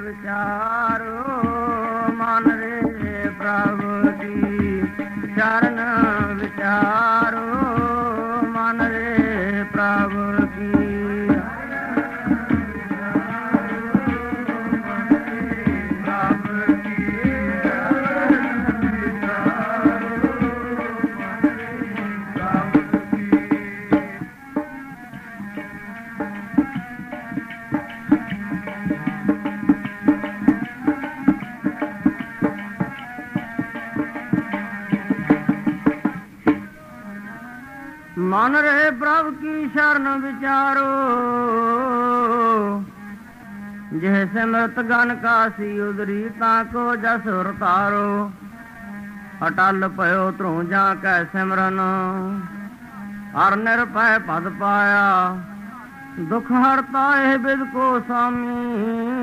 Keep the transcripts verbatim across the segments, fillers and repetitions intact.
ਵਿਚਾਰੋ ਮਨ ਰੇ ਪ੍ਰਭੂ ਕੀ ਚਰਨ ਵਿਚਾਰੋ ਮਨ ਰੇ ਪ੍ਰਭੂ ਕੀ ਮਨ ਰਹੇ ਪ੍ਰਭ ਕੀ ਸ਼ਰਨ ਵਿਚਾਰੋ ਜਿਹ ਸਿਮਰਤ ਗਨ ਕਾਸੀ ਉਦਰੀ ਤਾਂ ਕੋ ਜਸ ਉਰਤਾਰੋ ਅਟਲ ਭਇਓ ਧਰੂ ਜਾ ਕੈ ਸਿਮਰਨ ਹਰ ਨਿਰਭੈ ਪਦ ਪਾਇਆ ਦੁਖ ਹਰਤਾ ਇਹ ਬਿਦ ਕੋ ਸਾਮੀ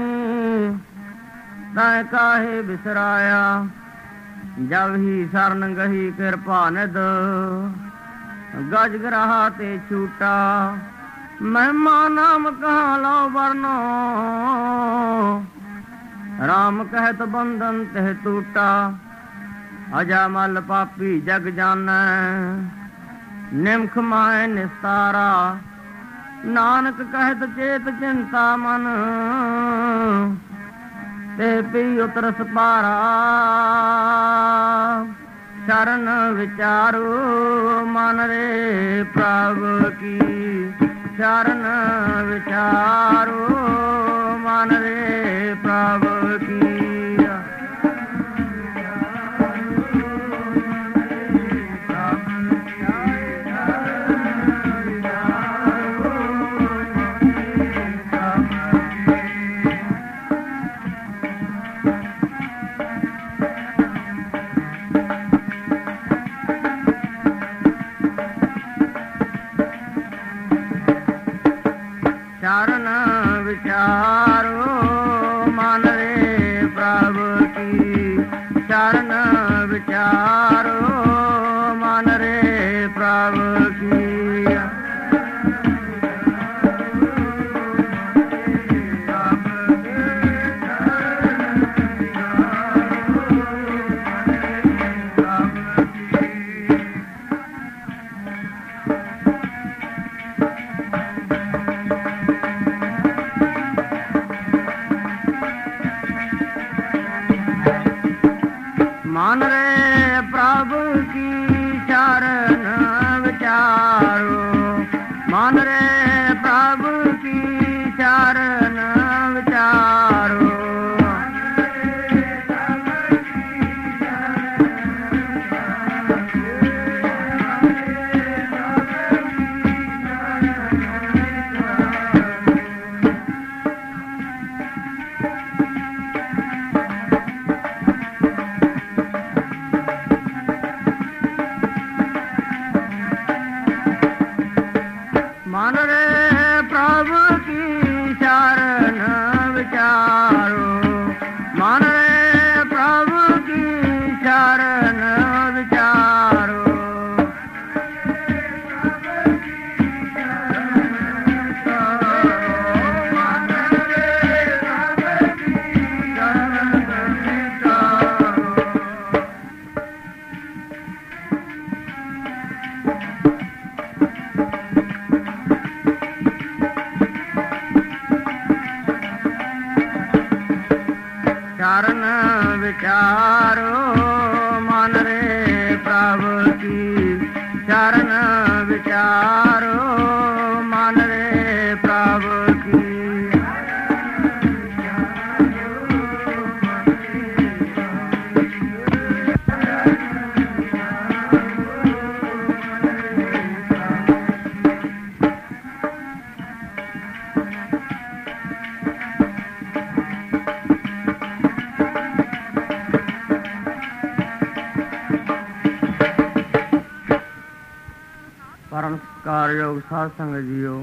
ਤੈ ਕਾਹੇ ਬਿਸਰਾਇਆ ਜਬ ਹੀ ਸਰਨ ਗਹੀ ਕਿਰਪਾ ਨਿਧ ਗਜ ਗਰਾਹ ਤੇ ਛੂਟਾ ਮਹਿਮਾ ਨਾਮ ਕਹਾਂ ਲਓ ਵਰਨੋ ਰਾਮ ਕਹਿਤ ਬੰਧਨ ਤੇ ਟੂਟਾ ਅਜਾ ਮਲ ਪਾਪੀ ਜਗ ਜਾਣੈ ਨਿਮਖ ਮਾਇ ਨਿਸਤਾਰਾ ਨਾਨਕ ਕਹਿਤ ਚੇਤ ਚਿੰਤਾ ਮਨ ਤੇ ਪੀ ਉਤਰਸ ਪਾਰਾ ਚਰਨ ਵਿਚਾਰੋ ਮਨ ਰੇ ਪ੍ਰਭ ਕੀ ਚਰਨ ਵਿਚਾਰੋ ਮਨ ਰੇ ਪ੍ਰਭ ਕੀ ਚਰਨ ਵਿਚਾਰੋ ਮਨ ਰੇ ਪ੍ਰਭ ਕੀ ਚਰਨ ਵਿਚਾਰੋ ਮਨ ਰੇ ਪ੍ਰਭ ਕੀ ਮਨ ਰੇ ਪ੍ਰਭ ਕੀ ਚਰਨ ਵਿਚਾਰੋ ਮਨ ਰੇ ਪ੍ਰਭ ਕੀ ਚਰਨ ਵਿਚਾਰੋ ਮਨ ਰੇ ਪ੍ਰਭ ਕੀ ਚਰਨ ਵਿਚਾਰੋ ਮਨ ਰੇ ਪ੍ਰਭ ਕੀ ਚਰਨ ਵਿਚਾਰੋ ਚਰਨ ਵਿਚਾਰੋ ਮਨ ਰੇ ਪ੍ਰਭ ਕੀ ਚਰਨ ਵਿਚਾਰੋ ਮਨ ਰੇ ਪ੍ਰਭ ਕੀ ਪਰਮ ਸਤਿਕਾਰਯੋਗ ਸਾਧ ਸੰਗਤ ਜੀਓ,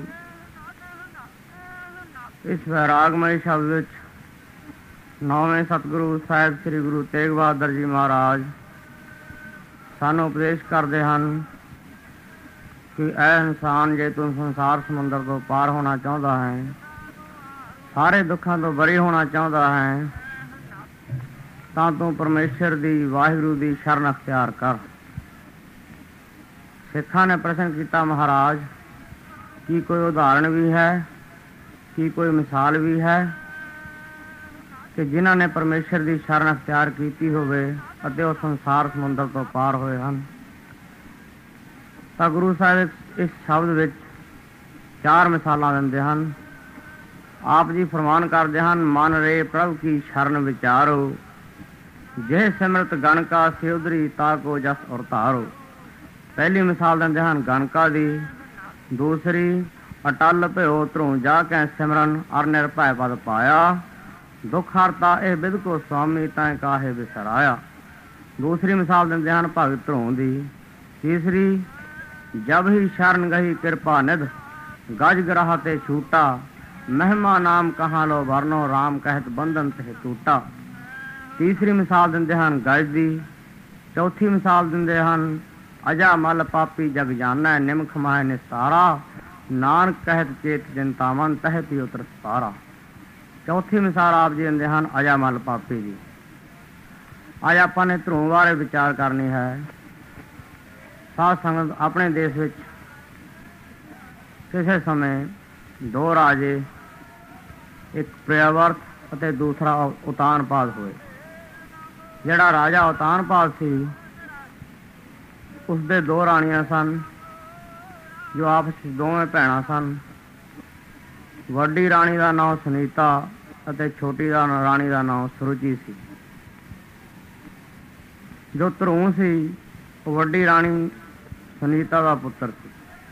ਇਸ ਵੈਰਾਗਮਈ ਸ਼ਬਦ ਵਿੱਚ ਨੌਵੇਂ ਸਤਿਗੁਰੂ ਸਾਹਿਬ ਸ੍ਰੀ ਗੁਰੂ ਤੇਗ ਬਹਾਦਰ ਜੀ ਮਹਾਰਾਜ ਸਾਨੂੰ ਉਪਦੇਸ਼ ਕਰਦੇ ਹਨ ਕਿ ਇਹ ਇਨਸਾਨ ਜੇ ਤੂੰ ਸੰਸਾਰ ਸਮੁੰਦਰ ਤੋਂ ਪਾਰ ਹੋਣਾ ਚਾਹੁੰਦਾ ਹੈ ਸਾਰੇ ਦੁੱਖਾਂ ਤੋਂ ਬਰੀ ਹੋਣਾ ਚਾਹੁੰਦਾ ਹੈ ਤਾਂ ਤੂੰ ਪਰਮੇਸ਼ਰ ਦੀ, ਵਾਹਿਗੁਰੂ ਦੀ ਸ਼ਰਨ ਅਖਤਿਆਰ ਕਰ। ਸਿੱਖਾਂ ਨੇ ਪ੍ਰਸ਼ਨ ਕੀਤਾ, ਮਹਾਰਾਜ ਕੀ ਕੋਈ ਉਦਾਹਰਣ ਵੀ ਹੈ, ਕੀ ਕੋਈ ਮਿਸਾਲ ਵੀ ਹੈ ਕਿ ਜਿਨ੍ਹਾਂ ਨੇ ਪਰਮੇਸ਼ਰ ਦੀ ਸ਼ਰਨ ਅਖਤਿਆਰ ਕੀਤੀ ਹੋਵੇ ਅਤੇ ਉਹ ਸੰਸਾਰ ਸਮੁੰਦਰ ਤੋਂ ਪਾਰ ਹੋਏ ਹਨ? ਤਾਂ ਗੁਰੂ ਸਾਹਿਬ ਇਸ ਸ਼ਬਦ ਵਿੱਚ ਚਾਰ ਮਿਸਾਲਾਂ ਦਿੰਦੇ ਹਨ। ਆਪ ਜੀ ਫਰਮਾਨ ਕਰਦੇ ਹਨ, ਮਨ ਰੇ ਪ੍ਰਭ ਕੀ ਸ਼ਰਨ ਵਿਚਾਰੋ, ਜੇ ਸਿਮਰਤ ਗਣਕਾ ਸਿਉਦਰੀ ਤਾ ਕੋ ਜਸ ਔਰ ਧਾਰੋ। ਪਹਿਲੀ ਮਿਸਾਲ ਦਿੰਦੇ ਹਨ ਗਣਕਾ ਦੀ, ਦੂਸਰੀ ਅਟਲ ਭਇਓ ਧਰੂ ਜਾ ਕੈ ਸਿਮਰਨ ਅਰ ਨਿਰਭੈ ਪਦ ਪਾਇਆ, ਦੁੱਖ ਹਰਤਾ ਇਹ ਬਿਦ ਕੋ ਸੁਆਮੀ ਤੈ ਕਾਹੇ ਵਿਸਰਾਇਆ। ਦੂਸਰੀ ਮਿਸਾਲ ਦਿੰਦੇ ਹਨ ਭਗਤ ਧਰੂ ਦੀ। ਤੀਸਰੀ ਜਬ ਹੀ ਸ਼ਰਨ ਗਹੀ ਕਿਰਪਾ ਨਿਧ, ਗਜ ਗਰਾਹ ਤੇ ਛੂਟਾ, ਮਹਿਮਾ ਨਾਮ ਕਹਾਂ ਲੋ ਵਰਨੋ, ਰਾਮ ਕਹਿਤ ਬੰਧਨ ਤੇ ਟੂਟਾ। ਤੀਸਰੀ ਮਿਸਾਲ ਦਿੰਦੇ ਹਨ ਗਜ ਦੀ। ਚੌਥੀ ਮਿਸਾਲ ਦਿੰਦੇ ਹਨ ਅਜਾ ਮਲ ਪਾਪੀ ਜਗ ਜਾਨੈ, ਨਿਮਖ ਮਾਹਿ ਨਿਸਤਾਰਾ, ਨਾਨਕ ਕਹਿਤ ਚੇਤ ਚਿੰਤਾਵਨ ਤਹਿ ਪੀ ਉਤਰ ਸਤਾਰਾ। ਚੌਥੀ ਮਿਸਾਲ ਆਪ ਜੀ ਦਿੰਦੇ ਹਨ ਅਜਾ ਮਲ ਪਾਪੀ ਜੀ। ਅੱਜ ਆਪਾਂ ਨੇ ਧਰੂ ਬਾਰੇ ਵਿਚਾਰ ਕਰਨੀ ਹੈ। ਸਾਧ ਸੰਗਤ, ਆਪਣੇ ਦੇਸ਼ ਵਿੱਚ ਕਿਸੇ ਸਮੇਂ ਦੋ ਰਾਜੇ, ਇੱਕ ਪ੍ਰਿਆਵਰਤ ਅਤੇ ਦੂਸਰਾ ਉਤਾਨਪਾਦ ਹੋਏ। ਜਿਹੜਾ ਰਾਜਾ ਉਤਾਨਪਾਦ ਸੀ ਉਸਦੇ ਦੋ ਰਾਣੀਆਂ ਸਨ ਜੋ ਆਪਸ ਵਿੱਚ ਦੋਵੇਂ ਭੈਣਾਂ ਸਨ। ਵੱਡੀ ਰਾਣੀ ਦਾ ਨਾਮ ਸੁਨੀਤਾ ਅਤੇ ਛੋਟੀ ਦਾ ਰਾਣੀ ਦਾ ਨਾਮ ਸੁਰੁਚੀ ਸੀ। ਜੋ ਧਰੂ ਸੀ ਉਹ ਵੱਡੀ ਰਾਣੀ ਸੁਨੀਤਾ ਦਾ ਪੁੱਤਰ ਸੀ।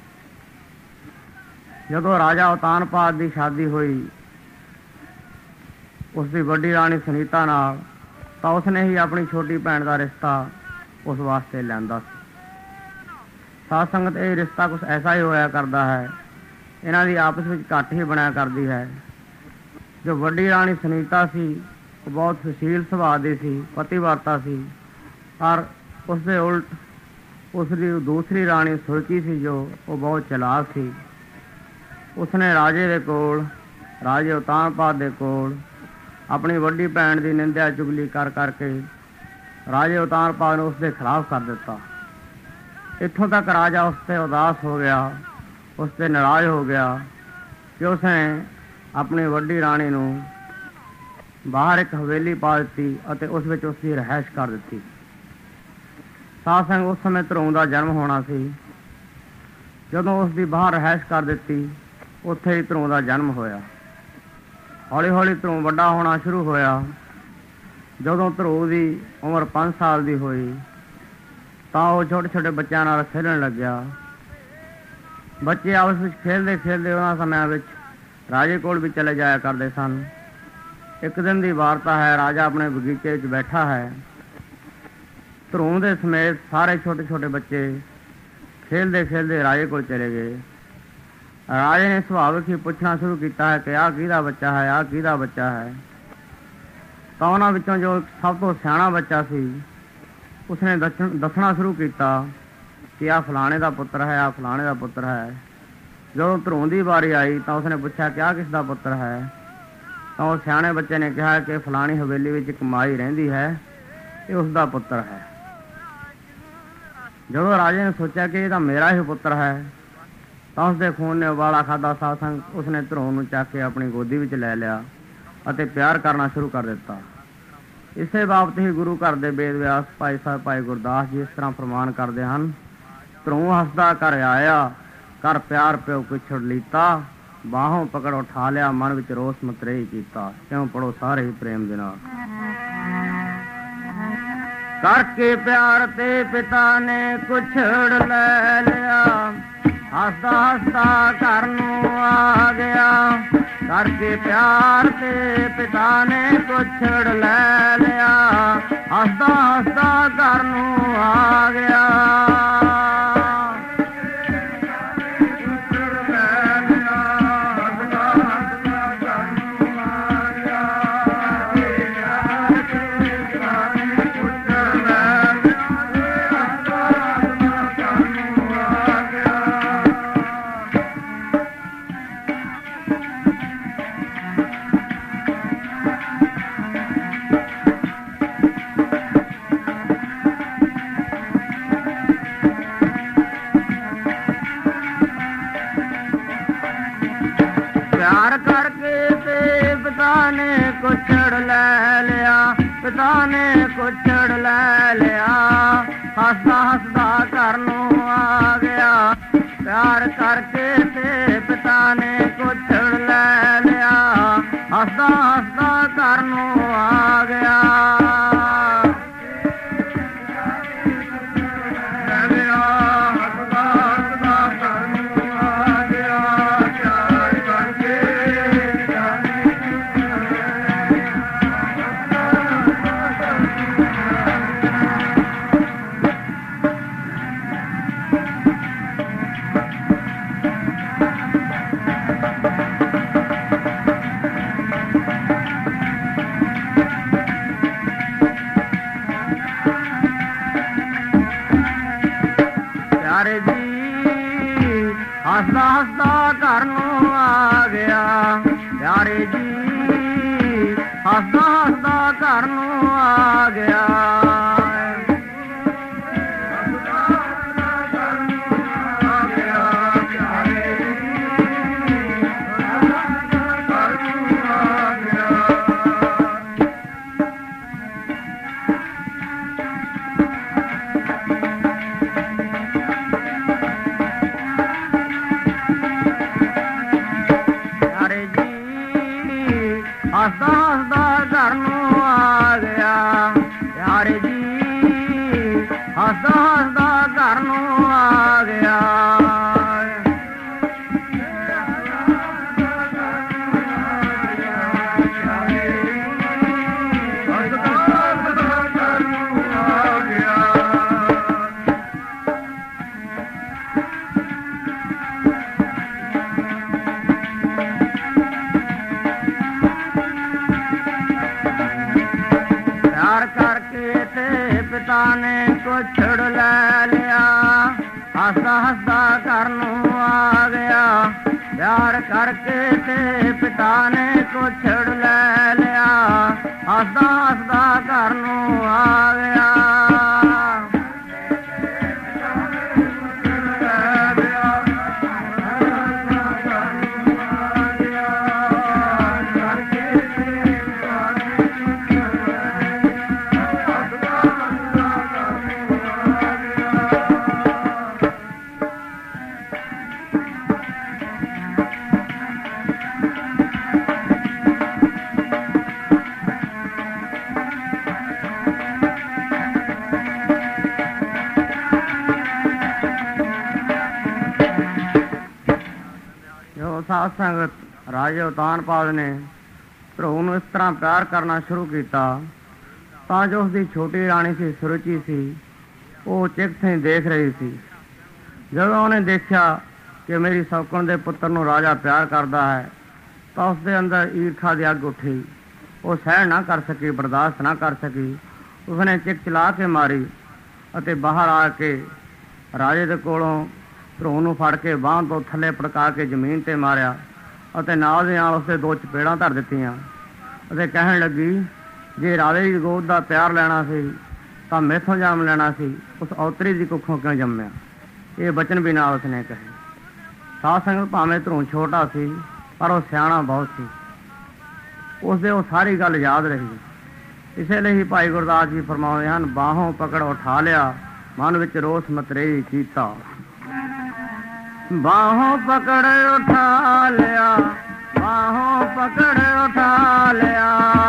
ਜਦੋਂ ਰਾਜਾ ਉਤਾਨਪਾਦ ਦੀ ਸ਼ਾਦੀ ਹੋਈ ਉਸਦੀ ਵੱਡੀ ਰਾਣੀ ਸੁਨੀਤਾ ਨਾਲ, ਤਾਂ ਉਸਨੇ ਹੀ ਆਪਣੀ ਛੋਟੀ ਭੈਣ ਦਾ ਰਿਸ਼ਤਾ ਉਸ ਵਾਸਤੇ ਲਿਆਂਦਾ ਸੀ। ਸਾਧ ਸੰਗਤ, ਇਹ ਰਿਸ਼ਤਾ ਕੁਛ ਐਸਾ ਹੀ ਹੋਇਆ ਕਰਦਾ ਹੈ, ਇਹਨਾਂ ਦੀ ਆਪਸ ਵਿੱਚ ਘੱਟ ਹੀ ਬਣਿਆ ਕਰਦੀ ਹੈ। ਜੋ ਵੱਡੀ ਰਾਣੀ ਸੁਨੀਤਾ ਸੀ ਉਹ ਬਹੁਤ ਸੁਸ਼ੀਲ ਸੁਭਾਅ ਦੀ ਸੀ, ਪਤੀਵਰਤਾ ਸੀ, ਪਰ ਉਸਦੇ ਉਲਟ ਉਸਦੀ ਦੂਸਰੀ ਰਾਣੀ ਸੁਰੁਚੀ ਸੀ ਜੋ ਉਹ ਬਹੁਤ ਚਲਾਕ ਸੀ। ਉਸਨੇ ਰਾਜੇ ਦੇ ਕੋਲ, ਰਾਜੇ ਉਤਾਨਪਾਦ ਦੇ ਕੋਲ ਆਪਣੀ ਵੱਡੀ ਭੈਣ ਦੀ ਨਿੰਦਿਆ ਚੁਗਲੀ ਕਰ ਕਰਕੇ ਰਾਜੇ ਉਤਾਨਪਾਦ ਨੂੰ ਉਸਦੇ ਖਿਲਾਫ ਕਰ ਦਿੱਤਾ। ਇੱਥੋਂ ਤੱਕ ਰਾਜਾ ਉਸ 'ਤੇ ਉਦਾਸ ਹੋ ਗਿਆ, ਉਸ 'ਤੇ ਨਾਰਾਜ਼ ਹੋ ਗਿਆ ਕਿ ਉਸਨੇ ਆਪਣੀ ਵੱਡੀ ਰਾਣੀ ਨੂੰ ਬਾਹਰ ਇੱਕ ਹਵੇਲੀ ਪਾ ਦਿੱਤੀ ਅਤੇ ਉਸ ਵਿੱਚ ਉਸਦੀ ਰਿਹਾਇਸ਼ ਕਰ ਦਿੱਤੀ। ਸਾਧ ਸੰਗ, ਉਸ ਸਮੇਂ ਧਰੂ ਦਾ ਜਨਮ ਹੋਣਾ ਸੀ। ਜਦੋਂ ਉਸਦੀ ਬਾਹਰ ਰਿਹਾਇਸ਼ ਕਰ ਦਿੱਤੀ, ਉੱਥੇ ਹੀ ਧਰੂ ਦਾ ਜਨਮ ਹੋਇਆ। ਹੌਲੀ ਹੌਲੀ ਧਰੂ ਵੱਡਾ ਹੋਣਾ ਸ਼ੁਰੂ ਹੋਇਆ। ਜਦੋਂ ਧਰੂ ਦੀ ਉਮਰ ਪੰਜ ਸਾਲ ਦੀ ਹੋਈ ਤਾਂ ਉਹ ਛੋਟੇ ਛੋਟੇ ਬੱਚਿਆਂ ਨਾਲ ਖੇਡਣ ਲੱਗਿਆ। ਬੱਚੇ ਆਪਸ ਵਿੱਚ ਖੇਡਦੇ ਖੇਡਦੇ ਉਹਨਾਂ ਸਮਿਆਂ ਵਿੱਚ ਰਾਜੇ ਕੋਲ ਵੀ ਚਲੇ ਜਾਇਆ ਕਰਦੇ ਸਨ। ਇੱਕ ਦਿਨ ਦੀ ਵਾਰਤਾ ਹੈ, ਰਾਜਾ ਆਪਣੇ ਬਗੀਚੇ ਵਿੱਚ ਬੈਠਾ ਹੈ। ਧਰੂ ਦੇ ਸਮੇਤ ਸਾਰੇ ਛੋਟੇ ਛੋਟੇ ਬੱਚੇ ਖੇਡਦੇ ਖੇਡਦੇ ਰਾਜੇ ਕੋਲ ਚਲੇ ਗਏ। ਰਾਜੇ ਨੇ ਸੁਭਾਵਿਕ ਹੀ ਪੁੱਛਣਾ ਸ਼ੁਰੂ ਕੀਤਾ ਹੈ ਕਿ ਆਹ ਕਿਹਦਾ ਬੱਚਾ ਹੈ, ਆਹ ਕਿਹਦਾ ਬੱਚਾ ਹੈ। ਤਾਂ ਉਹਨਾਂ ਵਿੱਚੋਂ ਜੋ ਸਭ ਤੋਂ ਸਿਆਣਾ ਬੱਚਾ ਸੀ ਉਸਨੇ ਦੱਸਣਾ ਸ਼ੁਰੂ ਕੀਤਾ ਕਿ ਆਹ ਫਲਾਣੇ ਦਾ ਪੁੱਤਰ ਹੈ, ਆਹ ਫਲਾਣੇ ਦਾ ਪੁੱਤਰ ਹੈ। ਜਦੋਂ ਧਰੂ ਦੀ ਵਾਰੀ ਆਈ ਤਾਂ ਉਸਨੇ ਪੁੱਛਿਆ ਕਿ ਆਹ ਕਿਸ ਦਾ ਪੁੱਤਰ ਹੈ। ਤਾਂ ਉਹ ਸਿਆਣੇ ਬੱਚੇ ਨੇ ਕਿਹਾ ਕਿ ਫਲਾਣੀ ਹਵੇਲੀ ਵਿੱਚ ਇੱਕ ਮਾਈ ਰਹਿੰਦੀ ਹੈ, ਇਹ ਉਸ ਦਾ ਪੁੱਤਰ ਹੈ। ਜਦੋਂ ਰਾਜੇ ਨੇ ਸੋਚਿਆ ਕਿ ਇਹ ਤਾਂ ਮੇਰਾ ਹੀ ਪੁੱਤਰ ਹੈ ਤਾਂ ਉਸਦੇ ਖੂਨ ਨੇ ਉਬਾਲਾ ਖਾਧਾ। ਸਾਧ ਸੰਗ, ਉਸਨੇ ਧਰੂ ਨੂੰ ਚੱਕ ਕੇ ਆਪਣੀ ਗੋਦੀ ਵਿੱਚ ਲੈ ਲਿਆ ਅਤੇ ਪਿਆਰ ਕਰਨਾ ਸ਼ੁਰੂ ਕਰ ਦਿੱਤਾ। ਇਸੇ ਬਾਬਤ ਹੀ ਗੁਰੂ ਘਰ ਦੇ ਵੇਦ ਵਿਆਸ ਭਾਈ ਸਾਹਿਬ ਭਾਈ ਗੁਰਦਾਸ ਜੀ ਇਸ ਤਰ੍ਹਾਂ ਫਰਮਾਨ ਕਰਦੇ ਹਨ, ਧਰੂ ਹੱਸਦਾ ਘਰ ਆਇਆ, ਕਰ ਪਿਆਰ ਪਿਓ ਪਿਛੜ ਲੀਤਾ, ਬਾਹੋਂ ਪਕੜ ਉਠਾ ਲਿਆ, ਮਨ ਵਿੱਚ ਰੋਸ ਮਤਰੇਈ ਕੀਤਾ। ਕਿਉਂ ਪੜੋ ਸਾਰੇ ਹੀ ਪ੍ਰੇਮ ਦੇ ਨਾਲ। ਕਰਕੇ ਪਿਆਰ ਤੇ ਪਿਤਾ ਨੇ ਕੁਛੜ ਲੈ ਲਿਆ, ਹੱਸਦਾ ਹੱਸਦਾ ਘਰ ਨੂੰ ਆ ਗਿਆ। ਕਰਕੇ ਪਿਆਰ ਤੇ ਪਿਤਾ ਨੇ ਕੁਛੜ ਲੈ ਲਿਆ, ਹੱਸਦਾ ਹੱਸਦਾ ਘਰ ਨੂੰ ਆ ਗਿਆ। ਕੁਛੜ ਲੈ ਲਿਆ, ਪਿਤਾ ਨੇ ਕੁਛੜ ਲੈ ਲਿਆ। ਹੱਸਦਾ ਹੱਸਦਾ ਘਰ ਨੂੰ ਆ ਗਿਆ, ਪਿਆਰ ਕਰਕੇ ਤੇ ਪਿਤਾ ਨੇ ਕੁਛੜ ਲੈ ਲਿਆ। ਹੱਸਦਾ ਹੱਸਦਾ ਘਰ ਨੂੰ ਆ ਗਿਆ। ਪਿਆਰੇ ਜੀ ਹੱਸਦਾ ਹੱਸਦਾ ਘਰ ਨੂੰ ਆ ਗਿਆ। ਪਿਆਰੇ ਜੀ ਹੱਸਦਾ ਹੱਸਦਾ ਘਰ ਨੂੰ ਆ ਗਿਆ। ਹੱਸਦਾ ਹੱਸਦਾ ਘਰ ਨੂੰ ਆ ਗਿਆ। ਪਿਆਰੇ ਜੀ ਹੱਸਦਾ ਹੱਸਦਾ ਘਰ ਨੂੰ ਆ ਗਿਆ। ਪਿਆਰ ਕਰਕੇ ਤੇ ਪਿਤਾ ਨੇ ਕੁਛੜ ਲੈ ਲਿਆ। ਹੱਸਦਾ ਹੱਸਦਾ ਘਰ ਨੂੰ ਆ ਗਿਆ। ਪਿਆਰ ਕਰਕੇ ਤੇ ਪਿਤਾ ਨੇ ਕੁਛੜ ਲੈ ਲਿਆ। ਹੱਸਦਾ ਹੱਸਦਾ ਘਰ ਨੂੰ ਆ ਗਿਆ। ਸਾਧ ਸੰਗਤ ਰਾਜੇ ਉਤਾਨਪਾਲ ਨੇ ਧਰੋਹ ਨੂੰ ਇਸ ਤਰ੍ਹਾਂ ਪਿਆਰ ਕਰਨਾ ਸ਼ੁਰੂ ਕੀਤਾ ਤਾਂ ਜੋ ਉਸਦੀ ਛੋਟੀ ਰਾਣੀ ਸੀ ਸੁਰੁਚੀ ਸੀ, ਉਹ ਚਿੱਖ ਥਈ ਦੇਖ ਰਹੀ ਸੀ। ਜਦੋਂ ਉਹਨੇ ਦੇਖਿਆ ਕਿ ਮੇਰੀ ਸੌਕਣ ਦੇ ਪੁੱਤਰ ਨੂੰ ਰਾਜਾ ਪਿਆਰ ਕਰਦਾ ਹੈ ਤਾਂ ਉਸਦੇ ਅੰਦਰ ਈਰਖਾ ਦੀ ਅੱਗ ਉੱਠੀ। ਉਹ ਸਹਿਣ ਨਾ ਕਰ ਸਕੀ, ਬਰਦਾਸ਼ਤ ਨਾ ਕਰ ਸਕੀ। ਉਸਨੇ ਚਿੱਖ ਚਲਾ ਕੇ ਮਾਰੀ ਅਤੇ ਬਾਹਰ ਆ ਕੇ ਰਾਜੇ ਦੇ ਕੋਲੋਂ ਧਰੋਹ ਨੂੰ ਫੜ ਕੇ ਬਾਂਹ ਤੋਂ ਥੱਲੇ ਪਟਕਾ ਕੇ ਜ਼ਮੀਨ 'ਤੇ ਮਾਰਿਆ ਅਤੇ ਨਾਲ ਦੇ ਨਾਲ ਉਸਦੇ ਦੋ ਚਪੇੜਾਂ ਧਰ ਦਿੱਤੀਆਂ ਅਤੇ ਕਹਿਣ ਲੱਗੀ, ਜੇ ਰਾਜੇ ਦੀ ਗੋਦ ਦਾ ਪਿਆਰ ਲੈਣਾ ਸੀ ਤਾਂ ਮੈਥੋਂ ਜਨਮ ਲੈਣਾ ਸੀ, ਉਸ ਔਤਰੀ ਦੀ ਕੁੱਖੋਂ ਕਿਉਂ ਜੰਮਿਆ। ਇਹ ਬਚਨ ਵੀ ਨਾਲ ਉਸਨੇ ਕਹੇ। ਸਾਧ ਸੰਗਤ ਭਾਵੇਂ ਧਰੋਹ ਛੋਟਾ ਸੀ ਪਰ ਉਹ ਸਿਆਣਾ ਬਹੁਤ ਸੀ। ਉਸਦੇ ਉਹ ਸਾਰੀ ਗੱਲ ਯਾਦ ਰਹੀ। ਇਸੇ ਲਈ ਹੀ ਭਾਈ ਗੁਰਦਾਸ ਜੀ ਫਰਮਾਉਂਦੇ ਹਨ, ਬਾਹੋਂ ਪਕੜ ਉਠਾ ਲਿਆ, ਮਨ ਵਿੱਚ ਰੋਸ ਮਤਰੇਈ ਕੀਤਾ। ਬਾਹੋਂ ਪਕੜ ਉਠਾ ਲਿਆ, ਬਾਹੋਂ ਪਕੜ ਉਠਾ ਲਿਆ।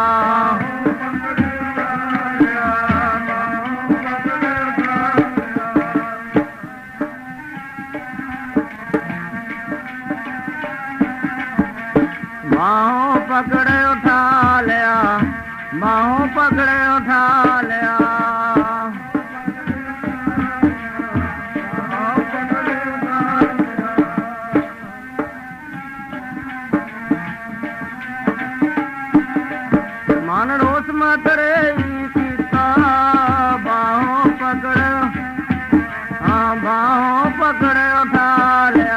ਬਾਹੋਂ ਪਕੜ ਉਠਾ ਲਿਆ, ਬਾਹੋਂ ਪਕੜ ਉਠਾ ਲਿਆ। ਮਨ ਰੋਸ ਮਤਰੇਈ ਕੀਤਾ, ਬਾਹੋਂ ਪਕੜ, ਹਾਂ ਬਾਹੋਂ ਪਕੜ ਉਠਾ ਲਿਆ।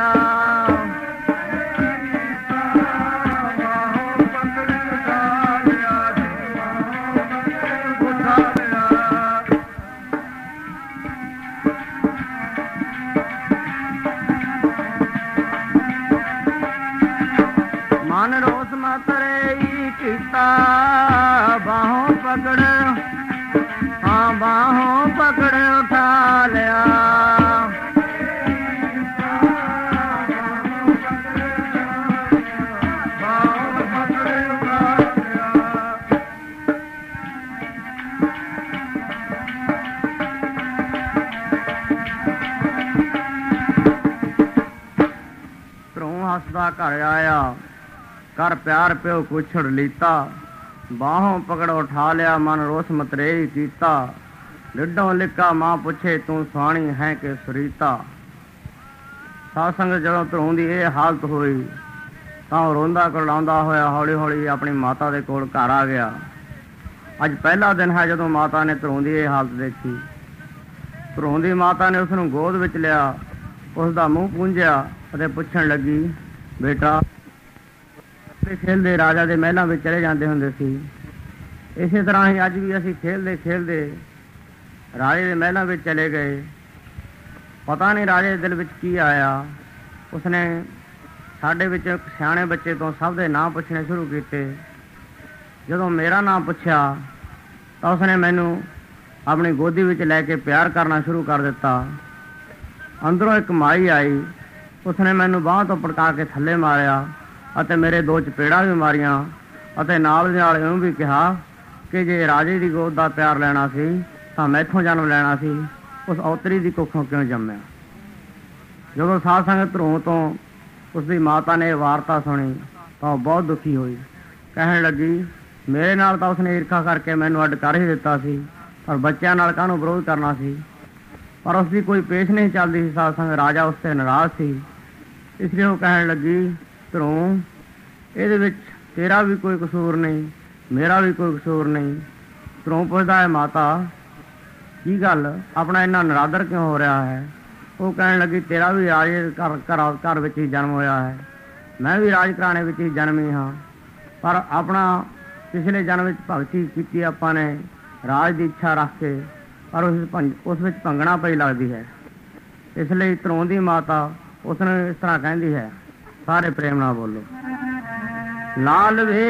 ਮਨ ਰੋਸ ਮਤਰੇਈ ਕੀਤਾ ਬਾਹੋਂ ਪਕੜ ਹਾਂ ਬਾਹੋਂ ਪਕੜ ਉਠਾ ਲਿਆ ਹੱਸਦਾ ਘਰ ਆਇਆ ਕਰ ਪਿਆਰ ਪਿਓ ਕੁਛੜ ਲੀਤਾ ਬਾਹੋਂ ਪਕੜ ਉਠਾ ਲਿਆ ਮਨ ਰੋਸ ਮਤਰੇਈ ਕੀਤਾ ਡਿੱਡੋਂ ਲਿਕਾ ਮਾਂ ਪੁੱਛੇ ਤੂੰ ਸੁਆਣੀ ਹੈ ਕਿ ਸੁਰੀਤਾ ਸਾਧ ਸੰਗਤ ਜਦੋਂ ਧਰੋਂ ਦੀ ਇਹ ਹਾਲਤ ਹੋਈ ਤਾਂ ਉਹ ਰੋਂਦਾ ਕਰਲਾਉਂਦਾ ਹੋਇਆ ਹੌਲੀ ਹੌਲੀ ਆਪਣੀ ਮਾਤਾ ਦੇ ਕੋਲ ਘਰ ਆ ਗਿਆ। ਅੱਜ ਪਹਿਲਾ ਦਿਨ ਹੈ ਜਦੋਂ ਮਾਤਾ ਨੇ ਧਰੋਂ ਦੀ ਇਹ ਹਾਲਤ ਦੇਖੀ। ਧਰੋਂ ਦੀ ਮਾਤਾ ਨੇ ਉਸ ਨੂੰ ਗੋਦ ਵਿੱਚ ਲਿਆ, ਉਸ ਦਾ ਮੂੰਹ ਪੂੰਝਿਆ ਅਤੇ ਪੁੱਛਣ ਲੱਗੀ, ਬੇਟਾ ਖੇਲਦੇ ਰਾਜਾ ਦੇ ਮਹਿਲਾਂ ਵਿੱਚ ਚਲੇ ਜਾਂਦੇ ਹੁੰਦੇ ਸੀ, ਇਸੇ ਤਰ੍ਹਾਂ ਹੀ ਅੱਜ ਵੀ ਅਸੀਂ ਖੇਲਦੇ ਖੇਲਦੇ ਰਾਜੇ ਦੇ ਮਹਿਲਾਂ ਵਿੱਚ ਚਲੇ ਗਏ। ਪਤਾ ਨਹੀਂ ਰਾਜੇ ਦੇ ਦਿਲ ਵਿੱਚ ਕੀ ਆਇਆ, ਉਸਨੇ ਸਾਡੇ ਵਿੱਚ ਸਿਆਣੇ ਬੱਚੇ ਤੋਂ ਸਭ ਦੇ ਨਾਂ ਪੁੱਛਣੇ ਸ਼ੁਰੂ ਕੀਤੇ। ਜਦੋਂ ਮੇਰਾ ਨਾਂ ਪੁੱਛਿਆ ਤਾਂ ਉਸਨੇ ਮੈਨੂੰ ਆਪਣੀ ਗੋਦੀ ਵਿੱਚ ਲੈ ਕੇ ਪਿਆਰ ਕਰਨਾ ਸ਼ੁਰੂ ਕਰ ਦਿੱਤਾ। ਅੰਦਰੋਂ ਇੱਕ ਮਾਈ ਆਈ, ਉਸਨੇ ਮੈਨੂੰ ਬਾਂਹ ਤੋਂ ਪਟਕਾ ਕੇ ਥੱਲੇ ਮਾਰਿਆ ਅਤੇ ਮੇਰੇ ਦੋ ਚਪੇੜਾਂ ਵੀ ਮਾਰੀਆਂ ਅਤੇ ਨਾਲ ਦੇ ਨਾਲ ਇਹਨੂੰ ਵੀ ਕਿਹਾ ਕਿ ਜੇ ਰਾਜੇ ਦੀ ਗੋਦ ਦਾ ਪਿਆਰ ਲੈਣਾ ਸੀ ਤਾਂ ਮੈਥੋਂ ਜਨਮ ਲੈਣਾ ਸੀ, ਉਸ ਔਤਰੀ ਦੀ ਕੁੱਖੋਂ ਕਿਉਂ ਜੰਮਿਆ। ਜਦੋਂ ਸਾਧ ਸੰਗਤ ਧਰੋਂ ਤੋਂ ਉਸਦੀ ਮਾਤਾ ਨੇ ਇਹ ਵਾਰਤਾ ਸੁਣੀ ਤਾਂ ਉਹ ਬਹੁਤ ਦੁਖੀ ਹੋਈ। ਕਹਿਣ ਲੱਗੀ, ਮੇਰੇ ਨਾਲ ਤਾਂ ਉਸਨੇ ਈਰਖਾ ਕਰਕੇ ਮੈਨੂੰ ਅੱਡ ਕਰ ਹੀ ਦਿੱਤਾ ਸੀ, ਪਰ ਬੱਚਿਆਂ ਨਾਲ ਕਾਹਨੂੰ ਵਿਰੋਧ ਕਰਨਾ ਸੀ। ਪਰ ਉਸਦੀ ਕੋਈ ਪੇਸ਼ ਨਹੀਂ ਚੱਲਦੀ ਸੀ। ਸਾਧ ਸੰਗਤ ਰਾਜਾ ਉਸ 'ਤੇ ਨਾਰਾਜ਼ ਸੀ, ਇਸ ਲਈ ਉਹ ਕਹਿਣ ਲੱਗੀ, ਧਰੋਂ ਇਹਦੇ ਵਿੱਚ ਤੇਰਾ ਵੀ ਕੋਈ ਕਸੂਰ ਨਹੀਂ, ਮੇਰਾ ਵੀ ਕੋਈ ਕਸੂਰ ਨਹੀਂ। ਧਰੋਂ ਪੁੱਛਦਾ ਹੈ, ਮਾਤਾ ਕੀ ਗੱਲ, ਆਪਣਾ ਇੰਨਾ ਨਰਾਦਰ ਕਿਉਂ ਹੋ ਰਿਹਾ ਹੈ। ਉਹ ਕਹਿਣ ਲੱਗੀ, ਤੇਰਾ ਵੀ ਰਾਜੇ ਘਰ ਘਰ ਘਰ ਵਿੱਚ ਹੀ ਜਨਮ ਹੋਇਆ ਹੈ, ਮੈਂ ਵੀ ਰਾਜ ਘਰਾਣੇ ਵਿੱਚ ਹੀ ਜਨਮੀ ਹਾਂ, ਪਰ ਆਪਣਾ ਪਿਛਲੇ ਜਨਮ ਵਿੱਚ ਭਗਤੀ ਕੀਤੀ ਆਪਾਂ ਨੇ ਰਾਜ ਦੀ ਇੱਛਾ ਰੱਖ ਕੇ, ਪਰ ਉਸ ਉਸ ਵਿੱਚ ਭੰਗਣਾ ਪਈ ਲੱਗਦੀ ਹੈ। ਇਸ ਲਈ ਧਰੋਂ ਦੀ ਮਾਤਾ ਉਸ ਨੂੰ ਇਸ ਤਰ੍ਹਾਂ ਕਹਿੰਦੀ ਹੈ, ਸਾਰੇ ਪ੍ਰੇਮ ਨਾਲ ਬੋਲੋ। ਲਾਲ ਵੇ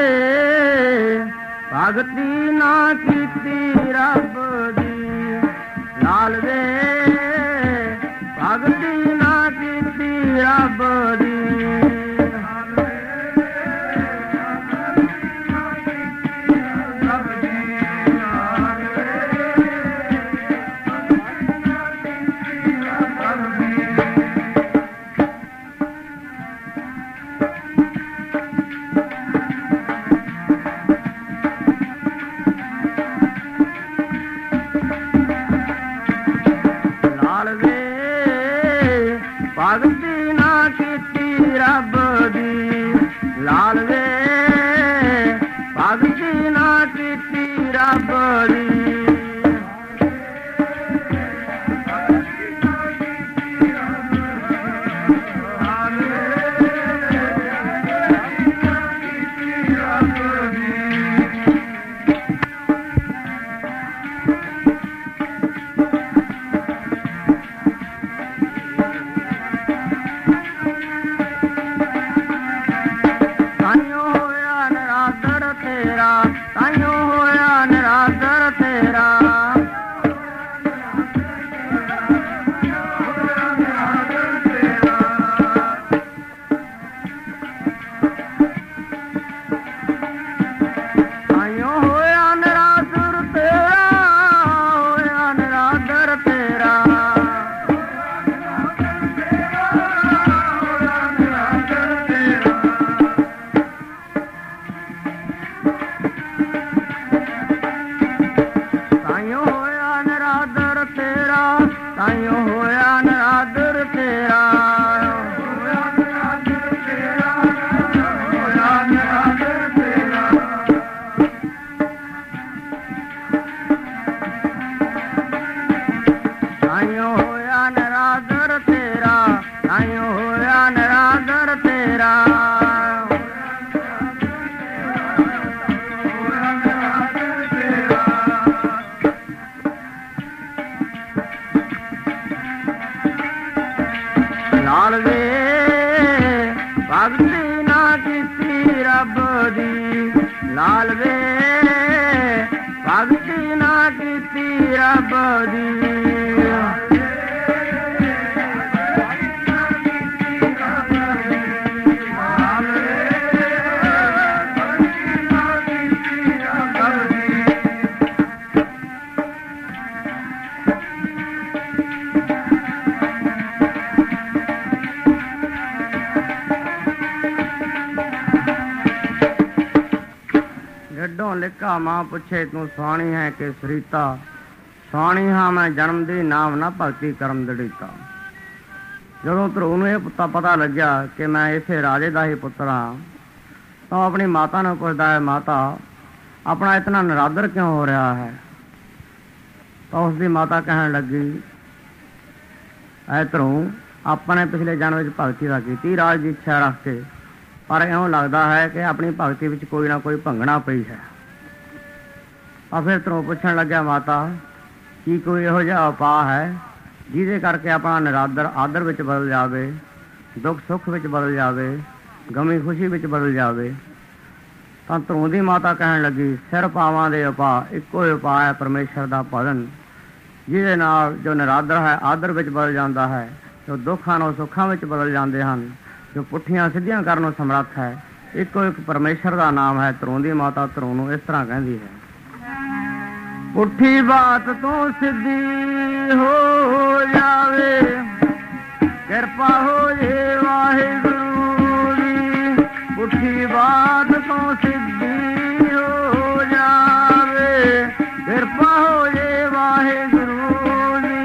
ਭਗਤੀ ਨਾ ਕੀਤੀ ਰੱਬ ਦੀ, ਲਾਲ ਵੇ ਭਗਤੀ ਨਾ ਕੀਤੀ ਰੱਬ ਦੀ, ਭਗਤੀ ਨਾ ਕੀਤੀ ਰੱਬ ਦੀ, ਲਾਲ ਵੇ ਭਗਤੀ ਨਾ ਕੀਤੀ ਰੱਬ ਦੀ। ਲਾਲ ਵੇ ਭਗਤੀ ਨਾ ਕੀਤੀ ਰੱਬ ਦੀ ਢਿੱਡੋਂ ਲਿਖਾ ਮਾਂ ਪੁੱਛੇ ਤੂੰ ਸੁਆਣੀ ਹੈ ਕਿ ਸਰੀਤਾ ਸੁਆਣੀ ਹਾਂ ਮੈਂ ਜਨਮ ਦੀ ਨਾਮ ਨਾ ਭਗਤੀ ਕਰਮ ਦੜੀਤਾ। ਜਦੋਂ ਧਰੂ ਨੂੰ ਇਹ ਪੁੱਤਾ ਪਤਾ ਲੱਗਿਆ ਕਿ ਮੈਂ ਇਸੇ ਰਾਜੇ ਦਾ ਹੀ ਪੁੱਤਰ ਹਾਂ ਤਾਂ ਆਪਣੀ ਮਾਤਾ ਨੂੰ ਪੁੱਛਦਾ ਹੈ, ਮਾਤਾ ਆਪਣਾ ਇਤਨਾ ਨਿਰਾਦਰ ਕਿਉਂ ਹੋ ਰਿਹਾ ਹੈ? ਤਾਂ ਉਸ ਦੀ ਮਾਤਾ ਕਹਿਣ ਲੱਗੀ, ਐ ਧਰੂ ਆਪਾਂ ਨੇ ਪਿਛਲੇ ਜਨਮ ਵਿੱਚ ਭਗਤੀ ਦਾ ਕੀਤੀ ਰਾਜ ਦੀ ਇੱਛਾ ਰੱਖ ਕੇ, ਪਰ ਇਉਂ ਲੱਗਦਾ ਹੈ ਕਿ ਆਪਣੀ ਭਗਤੀ ਵਿੱਚ ਕੋਈ ਨਾ ਕੋਈ ਭੰਗਣਾ ਪਈ ਹੈ। ਤਾਂ ਫਿਰ ਧਰੂ ਪੁੱਛਣ ਲੱਗਿਆ, ਮਾਤਾ ਕੀ ਕੋਈ ਇਹੋ ਜਿਹਾ ਉਪਾਅ ਹੈ ਜਿਹਦੇ ਕਰਕੇ ਆਪਣਾ ਨਿਰਾਦਰ ਆਦਰ ਵਿੱਚ ਬਦਲ ਜਾਵੇ, ਦੁੱਖ ਸੁੱਖ ਵਿੱਚ ਬਦਲ ਜਾਵੇ, ਗਮੀ ਖੁਸ਼ੀ ਵਿੱਚ ਬਦਲ ਜਾਵੇ? ਤਾਂ ਧਰੂ ਦੀ ਮਾਤਾ ਕਹਿਣ ਲੱਗੀ, ਸਿਰ ਪਾਵਾਂ ਦੇ ਉਪਾਅ ਇੱਕੋ ਹੀ ਉਪਾਅ ਹੈ, ਪਰਮੇਸ਼ਰ ਦਾ ਭਜਨ, ਜਿਹਦੇ ਨਾਲ ਜੋ ਨਿਰਾਦਰ ਹੈ ਆਦਰ ਵਿੱਚ ਬਦਲ ਜਾਂਦਾ ਹੈ, ਜੋ ਦੁੱਖ ਹਨ ਉਹ ਸੁੱਖਾਂ ਵਿੱਚ ਬਦਲ ਜਾਂਦੇ ਹਨ, ਜੋ ਪੁੱਠੀਆਂ ਸਿੱਧੀਆਂ ਕਰਨ ਨੂੰ ਸਮਰੱਥ ਹੈ। ਇੱਕੋ ਇੱਕ ਪਰਮੇਸ਼ਰ ਦਾ ਨਾਮ ਹੈ। ਧਰੂ ਦੀ ਮਾਤਾ ਧਰੂ ਨੂੰ ਇਸ ਤਰ੍ਹਾਂ ਕਹਿੰਦੀ ਹੈ, ਪੁੱਠੀ ਬਾਤ ਤੋਂ ਸਿੱਧੀ ਹੋ ਜਾਵੇ, ਕਿਰਪਾ ਹੋ ਜੇ ਵਾਹਿਗੁਰੂ ਦੀ। ਪੁੱਠੀ ਬਾਤ ਤੋਂ ਸਿੱਧੀ ਹੋ ਜਾਵੇ, ਕਿਰਪਾ ਹੋ ਜੇ ਵਾਹਿਗੁਰੂ ਦੀ।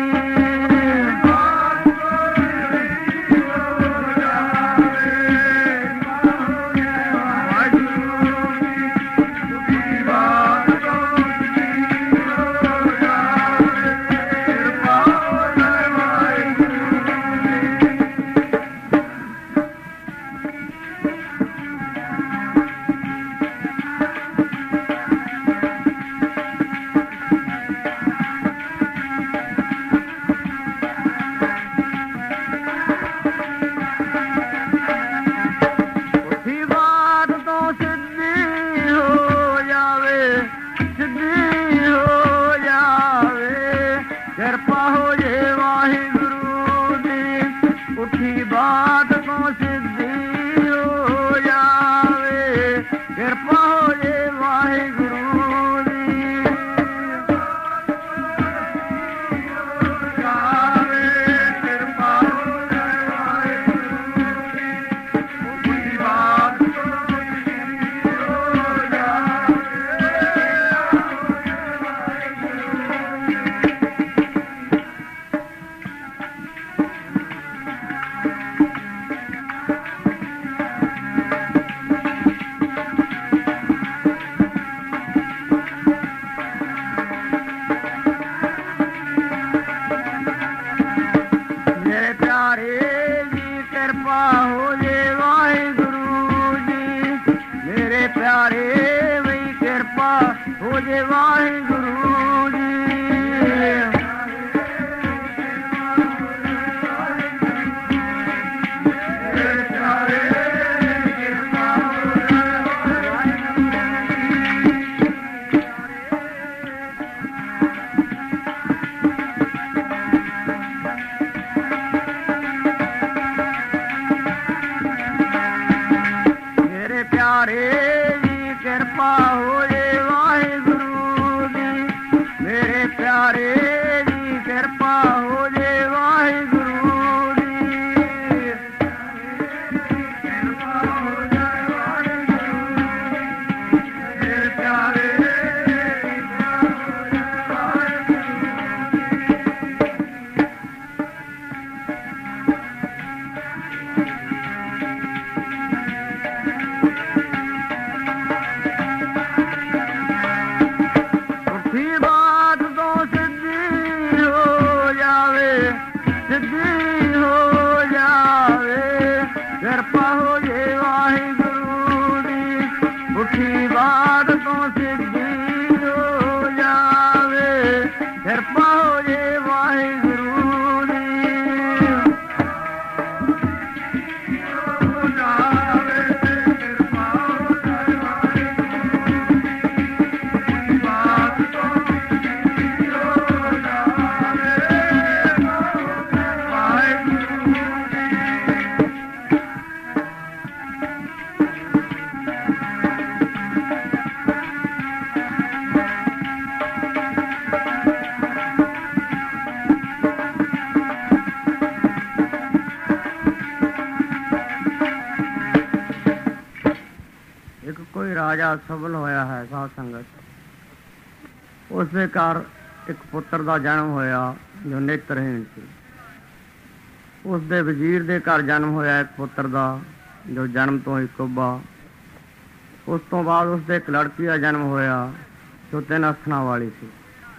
ਵਿਆਹ ਸਫਲ ਹੋਇਆ ਹੈ। ਸਾਧ ਸੰਗਤ, ਉਸ ਦੇ ਘਰ ਇੱਕ ਪੁੱਤਰ ਦਾ ਜਨਮ ਹੋਇਆ ਜੋ ਨੇਤਰਹੀਣ ਸੀ। ਉਸ ਦੇ ਵਜ਼ੀਰ ਦੇ ਘਰ ਜਨਮ ਹੋਇਆ ਇੱਕ ਪੁੱਤਰ ਦਾ ਜੋ ਜਨਮ ਤੋਂ ਹੀ ਕੁੱਬਾ। ਉਸ ਤੋਂ ਬਾਅਦ ਉਸ ਦੇ ਇੱਕ ਲੜਕੀ ਦਾ ਜਨਮ ਹੋਇਆ ਜੋ ਤਿੰਨ ਅੱਖਾਂ ਵਾਲੀ ਸੀ।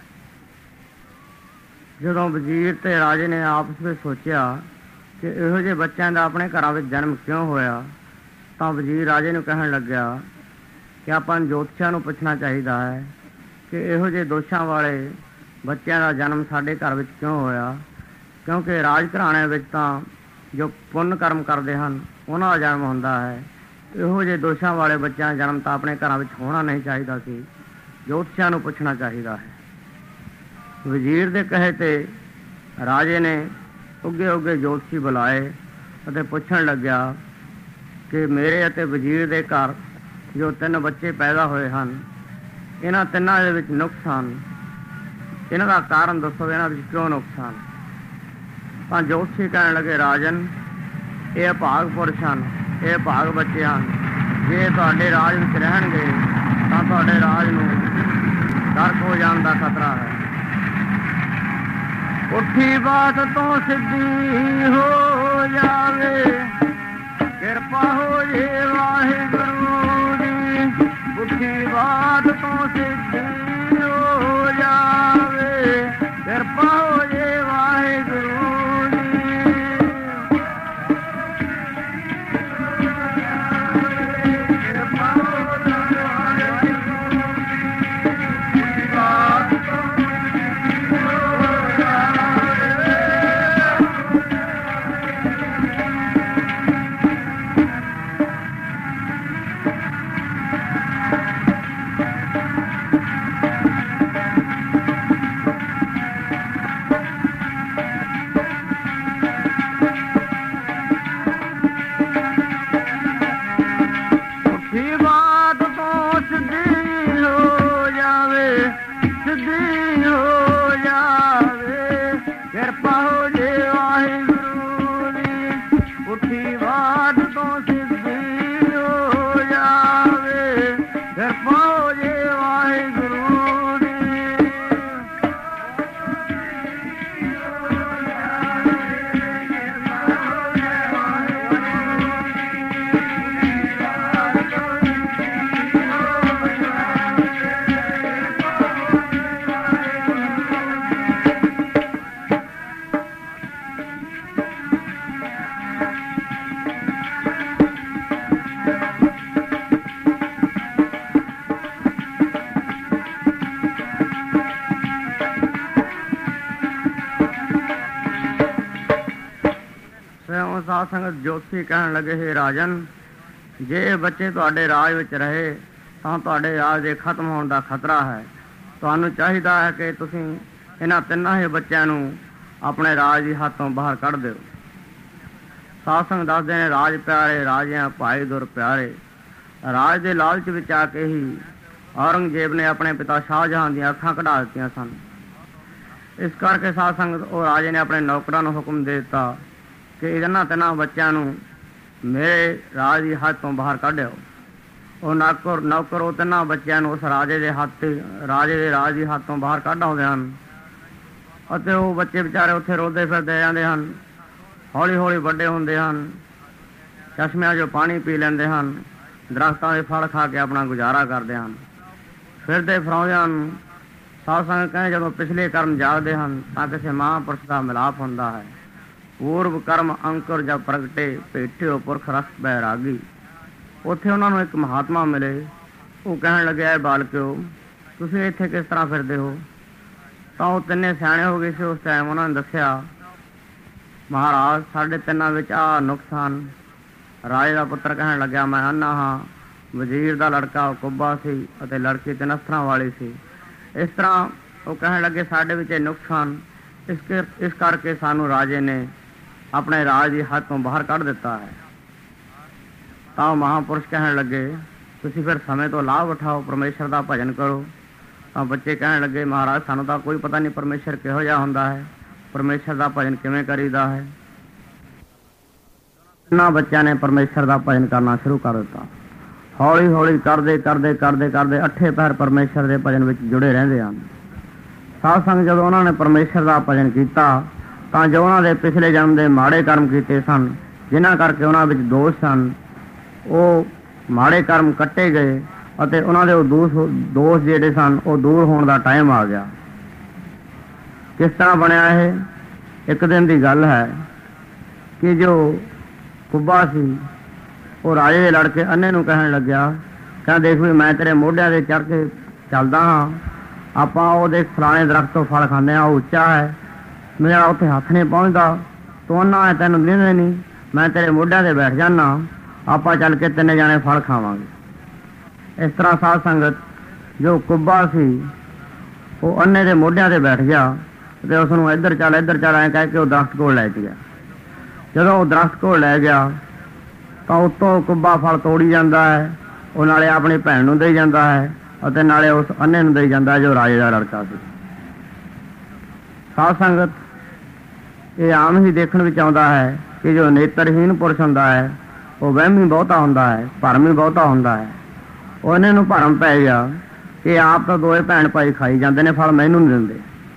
ਜਦੋਂ ਵਜ਼ੀਰ ਤੇ ਰਾਜੇ ਨੇ ਆਪਸ ਵਿੱਚ ਸੋਚਿਆ ਕਿ ਇਹੋ ਜਿਹੇ ਬੱਚਿਆਂ ਦਾ ਆਪਣੇ ਘਰਾਂ ਵਿੱਚ ਜਨਮ ਕਿਉਂ ਹੋਇਆ, ਤਾਂ ਵਜ਼ੀਰ ਰਾਜੇ ਨੂੰ ਕਹਿਣ ਲੱਗਿਆ ਕਿ ਆਪਾਂ ਨੂੰ ਜੋਤਸ਼ੀਆਂ ਨੂੰ ਪੁੱਛਣਾ ਚਾਹੀਦਾ ਹੈ ਕਿ ਇਹੋ ਜਿਹੇ ਦੋਸ਼ਾਂ ਵਾਲੇ ਬੱਚਿਆਂ ਦਾ ਜਨਮ ਸਾਡੇ ਘਰ ਵਿੱਚ ਕਿਉਂ ਹੋਇਆ, ਕਿਉਂਕਿ ਰਾਜ ਘਰਾਣੇ ਵਿੱਚ ਤਾਂ ਜੋ ਪੁੰਨ ਕਰਮ ਕਰਦੇ ਹਨ ਉਹਨਾਂ ਦਾ ਜਨਮ ਹੁੰਦਾ ਹੈ। ਇਹੋ ਜਿਹੇ ਦੋਸ਼ਾਂ ਵਾਲੇ ਬੱਚਿਆਂ ਦਾ ਜਨਮ ਤਾਂ ਆਪਣੇ ਘਰਾਂ ਵਿੱਚ ਹੋਣਾ ਨਹੀਂ ਚਾਹੀਦਾ ਸੀ, ਜੋਤਸ਼ੀਆਂ ਨੂੰ ਪੁੱਛਣਾ ਚਾਹੀਦਾ ਹੈ। ਵਜ਼ੀਰ ਦੇ ਕਹੇ ਤੇ ਰਾਜੇ ਨੇ ਉੱਗੇ ਉੱਗੇ ਜੋਤਸ਼ੀ ਬੁਲਾਏ ਅਤੇ ਪੁੱਛਣ ਲੱਗਿਆ ਕਿ ਮੇਰੇ ਅਤੇ ਵਜ਼ੀਰ ਦੇ ਘਰ ਜੋ ਤਿੰਨ ਬੱਚੇ ਪੈਦਾ ਹੋਏ ਹਨ, ਇਹਨਾਂ ਤਿੰਨਾਂ ਦੇ ਵਿੱਚ ਨੁਕਸ ਹਨ, ਇਹਨਾਂ ਦਾ ਕਾਰਨ ਦੱਸੋ, ਇਹਨਾਂ ਵਿੱਚ ਕਿਉਂ ਨੁਕਸ ਹਨ। ਤਾਂ ਜੋਤਸ਼ੀ ਕਹਿਣ ਲੱਗੇ, ਰਾਜਨ, ਇਹ ਭਾਗ ਪੁਰਸ਼ ਹਨ, ਇਹ ਭਾਗ ਬੱਚੇ ਹਨ। ਜੇ ਤੁਹਾਡੇ ਰਾਜ ਵਿੱਚ ਰਹਿਣਗੇ ਤਾਂ ਤੁਹਾਡੇ ਰਾਜ ਨੂੰ ਗਰਕ ਹੋ ਜਾਣ ਦਾ ਖਤਰਾ ਹੈ। ਉੱਠੀ ਬਾਤ ਤੋਂ ਸਿੱਧੀ ਹੋ ਜਾਵੇ, ਕਿਰਪਾ ਹੋ ਜੇ ਵਾਹਿਗੁਰੂ ਦੀ। ਉੱਠੀ ਬਾਤ ਤੋਂ ਸਿੱਧੀ ਹੋ ਜਾਵੇ, ਕਿਰਪਾ ਹੋ ਜੇ ਵਾਹਿਗੁਰੂ ਦੀ। ਸਾਧ ਸੰਗਤ, ਜੋਤਸ਼ੀ ਕਹਿਣ ਲੱਗੇ, ਹੈ ਰਾਜਨ, ਜੇ ਇਹ ਬੱਚੇ ਤੁਹਾਡੇ ਰਾਜ ਵਿੱਚ ਰਹੇ ਤਾਂ ਤੁਹਾਡੇ ਰਾਜ ਦੇ ਖਤਮ ਹੋਣ ਦਾ ਖਤਰਾ ਹੈ। ਤੁਹਾਨੂੰ ਚਾਹੀਦਾ ਹੈ ਕਿ ਤੁਸੀਂ ਇਹਨਾਂ ਤਿੰਨਾਂ ਹੀ ਬੱਚਿਆਂ ਨੂੰ ਆਪਣੇ ਰਾਜ ਦੀ ਹੱਥ ਤੋਂ ਬਾਹਰ ਕੱਢ ਦਿਓ। ਸਾਧ ਸੰਗਤ ਦੱਸਦੇ ਨੇ, ਰਾਜ ਪਿਆਰੇ ਰਾਜਿਆਂ ਭਾਈ ਦੁਰ ਪਿਆਰੇ। ਰਾਜ ਦੇ ਲਾਲਚ ਵਿੱਚ ਆ ਕੇ ਹੀ ਔਰੰਗਜ਼ੇਬ ਨੇ ਆਪਣੇ ਪਿਤਾ ਸ਼ਾਹਜਹਾਨ ਦੀਆਂ ਅੱਖਾਂ ਕਢਾ ਦਿੱਤੀਆਂ ਸਨ। ਇਸ ਕਰਕੇ ਸਾਧ ਸੰਗਤ, ਉਹ ਰਾਜੇ ਨੇ ਆਪਣੇ ਨੌਕਰਾਂ ਨੂੰ ਹੁਕਮ ਦੇ ਦਿੱਤਾ ਕਿ ਇਹਨਾਂ ਤਿੰਨਾਂ ਬੱਚਿਆਂ ਨੂੰ ਮੇਰੇ ਰਾਜ ਦੀ ਹੱਥ ਤੋਂ ਬਾਹਰ ਕੱਢਿਓ। ਉਹ ਨੌਕਰ ਨੌਕਰ ਉਹ ਤਿੰਨਾਂ ਬੱਚਿਆਂ ਨੂੰ ਉਸ ਰਾਜੇ ਦੇ ਹੱਥ ਰਾਜੇ ਦੇ ਰਾਜ ਦੀ ਹੱਥ ਤੋਂ ਬਾਹਰ ਕੱਢ ਆਉਂਦੇ ਹਨ ਅਤੇ ਉਹ ਬੱਚੇ ਵਿਚਾਰੇ ਉੱਥੇ ਰੋਂਦੇ ਫਿਰਦੇ ਜਾਂਦੇ ਹਨ। ਹੌਲੀ ਹੌਲੀ ਵੱਡੇ ਹੁੰਦੇ ਹਨ, ਚਸ਼ਮਿਆਂ 'ਚੋਂ ਪਾਣੀ ਪੀ ਲੈਂਦੇ ਹਨ, ਦਰਖਤਾਂ ਦੇ ਫਲ ਖਾ ਕੇ ਆਪਣਾ ਗੁਜ਼ਾਰਾ ਕਰਦੇ ਹਨ, ਫਿਰਦੇ ਫਿਰਾਉਂਦੇ ਹਨ। ਸਾਧ ਸੰਗਤ ਕਹਿੰਦੇ, ਜਦੋਂ ਪਿਛਲੇ ਕਰਮ ਜਾਗਦੇ ਹਨ ਤਾਂ ਕਿਸੇ ਮਹਾਂਪੁਰਸ਼ ਦਾ ਮਿਲਾਪ ਹੁੰਦਾ ਹੈ। ਪੂਰਵ ਕਰਮ ਅੰਕੁਰ ਜਦ ਪ੍ਰਗਟੇ, ਭੇਟਿਓ ਪੁਰਖ ਰਸ ਬੈਰਾਗੀ। ਉੱਥੇ ਉਹਨਾਂ ਨੂੰ ਇੱਕ ਮਹਾਤਮਾ ਮਿਲੇ। ਉਹ ਕਹਿਣ ਲੱਗਿਆ, ਬਾਲਕਿਓ, ਤੁਸੀਂ ਇੱਥੇ ਕਿਸ ਤਰ੍ਹਾਂ ਫਿਰਦੇ ਹੋ? ਤਾਂ ਉਹ ਤਿੰਨੇ ਸਿਆਣੇ ਹੋ ਗਏ ਸੀ ਉਸ ਟਾਈਮ। ਉਹਨਾਂ ਨੇ ਦੱਸਿਆ, ਮਹਾਰਾਜ, ਸਾਡੇ ਤਿੰਨਾਂ ਵਿੱਚ ਆਹ ਨੁਕਸ ਹਨ। ਰਾਜੇ ਦਾ ਪੁੱਤਰ ਕਹਿਣ ਲੱਗਿਆ, ਮੈਂ ਅੰਨਾ ਹਾਂ। ਵਜ਼ੀਰ ਦਾ ਲੜਕਾ ਕੁੱਬਾ ਸੀ ਅਤੇ ਲੜਕੀ ਤਿੰਨ ਅਸਤਰਾਂ ਵਾਲੀ ਸੀ। ਇਸ ਤਰ੍ਹਾਂ ਉਹ ਕਹਿਣ ਲੱਗੇ, ਸਾਡੇ ਵਿੱਚ ਇਹ ਨੁਕਸ ਹਨ। ਇਸ ਇਸ ਕਰਕੇ ਸਾਨੂੰ ਰਾਜੇ ਨੇ ਆਪਣੇ ਰਾਜ ਦੀ ਹੱਥ ਤੋਂ ਬਾਹਰ ਕੱਢ ਦਿੱਤਾ ਹੈ। ਤਾਂ ਮਹਾਂਪੁਰਸ਼ ਕਹਿਣ ਲੱਗੇ, ਤੁਸੀਂ ਫਿਰ ਸਮੇਂ ਤੋਂ ਲਾਭ ਉਠਾਓ, ਪਰਮੇਸ਼ਰ ਦਾ ਭਜਨ ਕਰੋ। ਤਾਂ ਬੱਚੇ ਕਹਿਣ ਲੱਗੇ, ਮਹਾਰਾਜ, ਸਾਨੂੰ ਤਾਂ ਕੋਈ ਪਤਾ ਨਹੀਂ ਪਰਮੇਸ਼ਰ ਕਿਹੋ ਜਿਹਾ ਹੁੰਦਾ ਹੈ, ਪਰਮੇਸ਼ਰ ਦਾ ਭਜਨ ਕਿਵੇਂ ਕਰੀਦਾ ਹੈ। ਇਹਨਾਂ ਬੱਚਿਆਂ ਨੇ ਪਰਮੇਸ਼ਰ ਦਾ ਭਜਨ ਕਰਨਾ ਸ਼ੁਰੂ ਕਰ ਦਿੱਤਾ। ਹੌਲੀ ਹੌਲੀ ਕਰਦੇ ਕਰਦੇ ਕਰਦੇ ਕਰਦੇ ਅੱਠੇ ਪਹਿਰ ਪਰਮੇਸ਼ਰ ਦੇ ਭਜਨ ਵਿੱਚ ਜੁੜੇ ਰਹਿੰਦੇ ਹਨ। ਸਾਧ ਸੰਗਤ ਜਦੋਂ ਉਹਨਾਂ ਨੇ ਪਰਮੇਸ਼ਰ ਦਾ ਭਜਨ ਕੀਤਾ ਤਾਂ ਜੋ ਉਹਨਾਂ ਦੇ ਪਿਛਲੇ ਜਨਮ ਦੇ ਮਾੜੇ ਕਰਮ ਕੀਤੇ ਸਨ, ਜਿਨ੍ਹਾਂ ਕਰਕੇ ਉਹਨਾਂ ਵਿੱਚ ਦੋਸ਼ ਸਨ, ਉਹ ਮਾੜੇ ਕਰਮ ਕੱਟੇ ਗਏ ਅਤੇ ਉਹਨਾਂ ਦੇ ਉਹ ਦੋਸ਼ ਦੋਸ਼ ਜਿਹੜੇ ਸਨ ਉਹ ਦੂਰ ਹੋਣ ਦਾ ਟਾਈਮ ਆ ਗਿਆ। ਕਿਸ ਤਰ੍ਹਾਂ ਬਣਿਆ ਇਹ? ਇੱਕ ਦਿਨ ਦੀ ਗੱਲ ਹੈ ਕਿ ਜੋ ਕੁੱਬਾ ਸੀ ਉਹ ਰਾਜੇ ਦੇ ਲੜਕੇ ਅੰਨੇ ਨੂੰ ਕਹਿਣ ਲੱਗਿਆ, ਕਹਿੰਦਾ ਦੇਖ ਵੀ ਮੈਂ ਤੇਰੇ ਮੋਢਿਆਂ ਦੇ ਚੜ੍ਹ ਕੇ ਚੱਲਦਾ ਹਾਂ, ਆਪਾਂ ਉਹਦੇ ਫਲਾਣੇ ਦਰਖਤ ਤੋਂ ਫਲ ਖਾਂਦੇ ਹਾਂ, ਉਹ ਉੱਚਾ ਹੈ, ਮੇਰਾ ਉੱਥੇ ਹੱਥ ਨਹੀਂ ਪਹੁੰਚਦਾ, ਤੂੰ ਅੰਨਾ ਹੈ ਤੈਨੂੰ ਦਿੰਦੇ ਨਹੀਂ, ਮੈਂ ਤੇਰੇ ਮੋਢਿਆਂ ਤੇ ਬੈਠ ਜਾਨਾ, ਆਪਾਂ ਚੱਲ ਕੇ ਤਿੰਨੇ ਜਾਣੇ ਫਲ ਖਾਵਾਂਗੇ। ਇਸ ਤਰ੍ਹਾਂ ਸਾਧ ਸੰਗਤ ਜੋ ਕੁੱਬਾ ਸੀ ਉਹ ਅੰਨੇ ਦੇ ਮੋਢਿਆਂ ਤੇ ਬੈਠ ਗਿਆ ਅਤੇ ਉਸ ਨੂੰ ਇੱਧਰ ਚੱਲ ਇੱਧਰ ਚੱਲ ਐਂ ਕਹਿ ਕੇ ਉਹ ਦਰਖਤ ਕੋਲ ਲੈ ਗਿਆ। ਜਦੋਂ ਉਹ ਦਰਖਤ ਕੋਲ ਲੈ ਗਿਆ ਤਾਂ ਉੱਤੋਂ ਕੁੱਬਾ ਫਲ ਤੋੜੀ ਜਾਂਦਾ ਹੈ, ਉਹ ਨਾਲੇ ਆਪਣੀ ਭੈਣ ਨੂੰ ਦੇਈ ਜਾਂਦਾ ਹੈ ਅਤੇ ਨਾਲੇ ਉਸ ਅੰਨੇ ਨੂੰ ਦੇਈ ਜਾਂਦਾ ਹੈ ਜੋ ਰਾਜੇ ਦਾ ਲੜਕਾ ਸੀ। ਸਾਧ ਸੰਗਤ ਇਹ ਆਮ ਹੀ ਦੇਖਣ ਵਿੱਚ ਆਉਂਦਾ ਹੈ ਕਿ ਜੋ ਨੇਤਰਹੀਨ ਪੁਰਸ਼ ਹੁੰਦਾ ਹੈ ਉਹ ਵਹਿਮੀ ਬਹੁਤਾ ਹੁੰਦਾ ਹੈ, ਭਰਮੀ ਬਹੁਤਾ ਹੁੰਦਾ ਹੈ। ਉਹ ਇਹਨੇ ਨੂੰ ਭਰਮ ਪੈ ਗਿਆ ਕਿ ਆਪ ਤਾਂ ਦੋਵੇਂ ਭੈਣ ਭਾਈ ਖਾਈ ਜਾਂਦੇ ਨੇ ਫਲ, ਮੈਨੂੰ ਨਹੀਂ ਦਿੰਦੇ।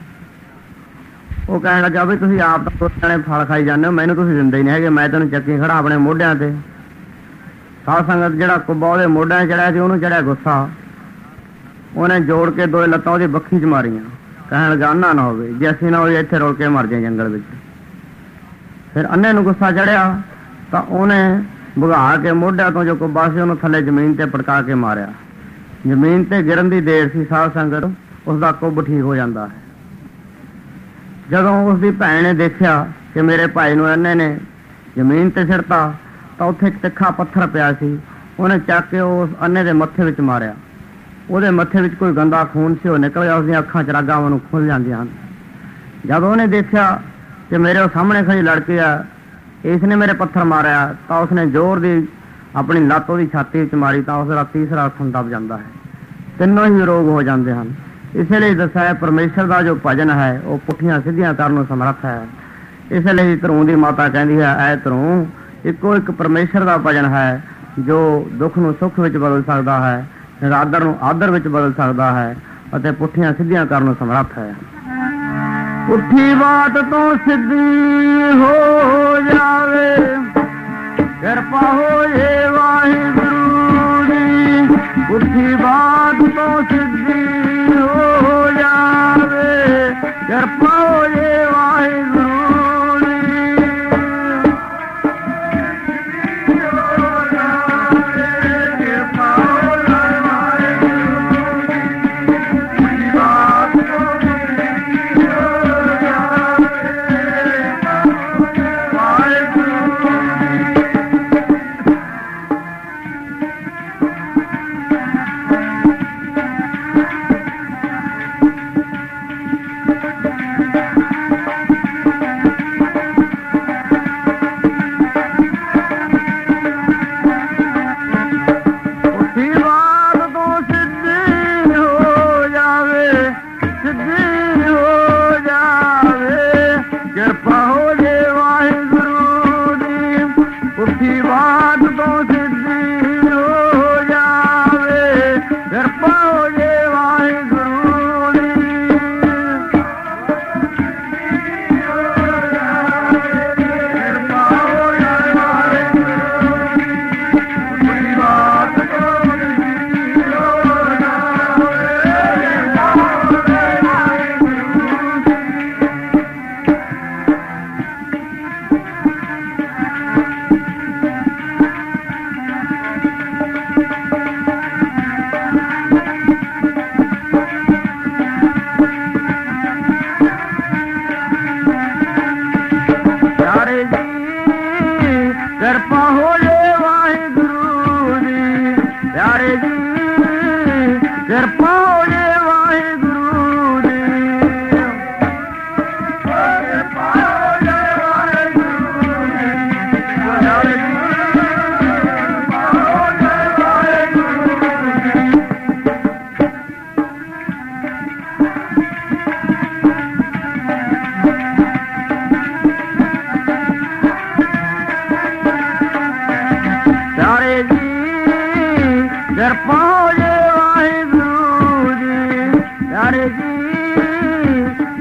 ਉਹ ਕਹਿਣ ਲੱਗਾ ਵੀ ਤੁਸੀਂ ਆਪ ਤਾਂ ਦੋ ਜਣੇ ਫਲ ਖਾਈ ਜਾਂਦੇ ਹੋ, ਮੈਨੂੰ ਤੁਸੀਂ ਦਿੰਦੇ ਹੀ ਨਹੀਂ ਹੈਗੇ, ਮੈਂ ਤੈਨੂੰ ਚੱਕੀ ਖੜਾ ਆਪਣੇ ਮੋਢਿਆਂ ਤੇ। ਸਾਧ ਸੰਗਤ ਜਿਹੜਾ ਕੁੱਬਾ ਉਹਦੇ ਮੋਢਿਆਂ ਚੜਿਆ ਸੀ ਉਹਨੂੰ ਚੜਿਆ ਗੁੱਸਾ, ਉਹਨੇ ਜੋੜ ਕੇ ਦੋਏ ਲੱਤਾਂ ਉਹਦੀ ਬੱਖੀ 'ਚ ਮਾਰੀਆਂ, ਕਹਿਣ ਲੱਗਾ ਅੰਨਾ ਨਾ ਹੋਵੇ, ਜੇ ਅਸੀਂ ਨਾ ਹੋਈਏ ਇੱਥੇ ਰੁਲ ਕੇ ਮਰ ਜਾਏ ਜੰਗਲ ਵਿੱਚ। ਫਿਰ ਅੰਨੇ ਨੂੰ ਗੁੱਸਾ ਚੜਿਆ ਤਾਂ ਉਹਨੇ ਭਗਾ ਕੇ ਮੋਢਿਆਂ ਤੋਂ ਜੋ ਕੁੱਬਾ ਸੀ ਉਹਨੂੰ ਥੱਲੇ ਜ਼ਮੀਨ ਤੇ ਪਟਕਾ ਕੇ ਮਾਰਿਆ। ਜ਼ਮੀਨ ਤੇ ਗਿਰਨ ਦੀ ਦੇਰ ਸੀ ਸਾਧ ਸੰਗਤ, ਉਸਦਾ ਕੁੱਬ ਠੀਕ ਹੋ ਜਾਂਦਾ ਹੈ। ਜਦੋਂ ਉਸਦੀ ਭੈਣ ਨੇ ਦੇਖਿਆ ਕਿ ਮੇਰੇ ਭਾਈ ਨੂੰ ਅੰਨੇ ਨੇ ਜ਼ਮੀਨ ਤੇ ਸਿੱਟਤਾ ਤਾਂ ਉੱਥੇ ਇੱਕ ਤਿੱਖਾ ਪੱਥਰ ਪਿਆ ਸੀ, ਉਹਨੇ ਚੱਕ ਕੇ ਉਸ ਅੰਨੇ ਦੇ ਮੱਥੇ ਵਿੱਚ ਮਾਰਿਆ। ਉਹਦੇ ਮੱਥੇ ਵਿੱਚ ਕੋਈ ਗੰਦਾ ਖੂਨ ਸੀ, ਉਹ ਨਿਕਲ ਗਿਆ, ਉਸਦੀਆਂ ਅੱਖਾਂ 'ਚ ਰਾਗਾਂ ਉਹਨੂੰ ਖੁੱਲ੍ਹ ਜਾਂਦੀਆਂ ਹਨ। ਜਦੋਂ ਉਹਨੇ ਦੇਖਿਆ ਕਿ ਮੇਰੇ ਉਹ ਸਾਹਮਣੇ ਖੜੀ ਲੜਕੀ ਆ, ਇਸ ਨੇ ਮੇਰੇ ਪੱਥਰ ਮਾਰਿਆ, ਤਾਂ ਉਸਨੇ ਜ਼ੋਰ ਦੀ ਆਪਣੀ ਲੱਤ ਉਹਦੀ ਛਾਤੀ ਵਿੱਚ ਮਾਰੀ ਤਾਂ ਉਸਦਾ ਤੀਸਰਾ ਹੱਥ ਦਬ ਜਾਂਦਾ ਹੈ। ਤਿੰਨੋਂ ਹੀ ਰੋਗ ਹੋ ਜਾਂਦੇ ਹਨ। ਇਸੇ ਲਈ ਦੱਸਿਆ ਪਰਮੇਸ਼ਰ ਦਾ ਜੋ ਭਜਨ ਹੈ ਉਹ ਪੁੱਠੀਆਂ ਸਿੱਧੀਆਂ ਕਰਨ ਨੂੰ ਸਮਰੱਥ ਹੈ। ਇਸ ਲਈ ਧਰੂ ਦੀ ਮਾਤਾ ਕਹਿੰਦੀ ਹੈ, ਐ ਧਰੂ ਇੱਕੋ ਇੱਕ ਪਰਮੇਸ਼ਰ ਦਾ ਭਜਨ ਹੈ ਜੋ ਦੁੱਖ ਨੂੰ ਸੁੱਖ ਵਿੱਚ ਬਦਲ ਸਕਦਾ ਹੈ, ਨਿਰਾਦਰ ਨੂੰ ਆਦਰ ਵਿੱਚ ਬਦਲ ਸਕਦਾ ਹੈ ਅਤੇ ਪੁੱਠੀਆਂ ਸਿੱਧੀਆਂ ਕਰਨ ਨੂੰ ਸਮਰੱਥ ਹੈ। ਪੁੱਠੀ ਬਾਤ ਤੋਂ ਸਿੱਧੀ ਹੋ ਜਾਵੇ, ਕਿਰਪਾ ਹੋਏ ਵਾਹਿਗੁਰੂ ਦੀ। ਪੁੱਠੀ ਬਾਤ ਤੋਂ ਸਿੱਧੀ ਹੋ ਜਾਵੇ, ਕਿਰਪਾ ਹੋਏ ਵਾਹਿਗੁਰੂ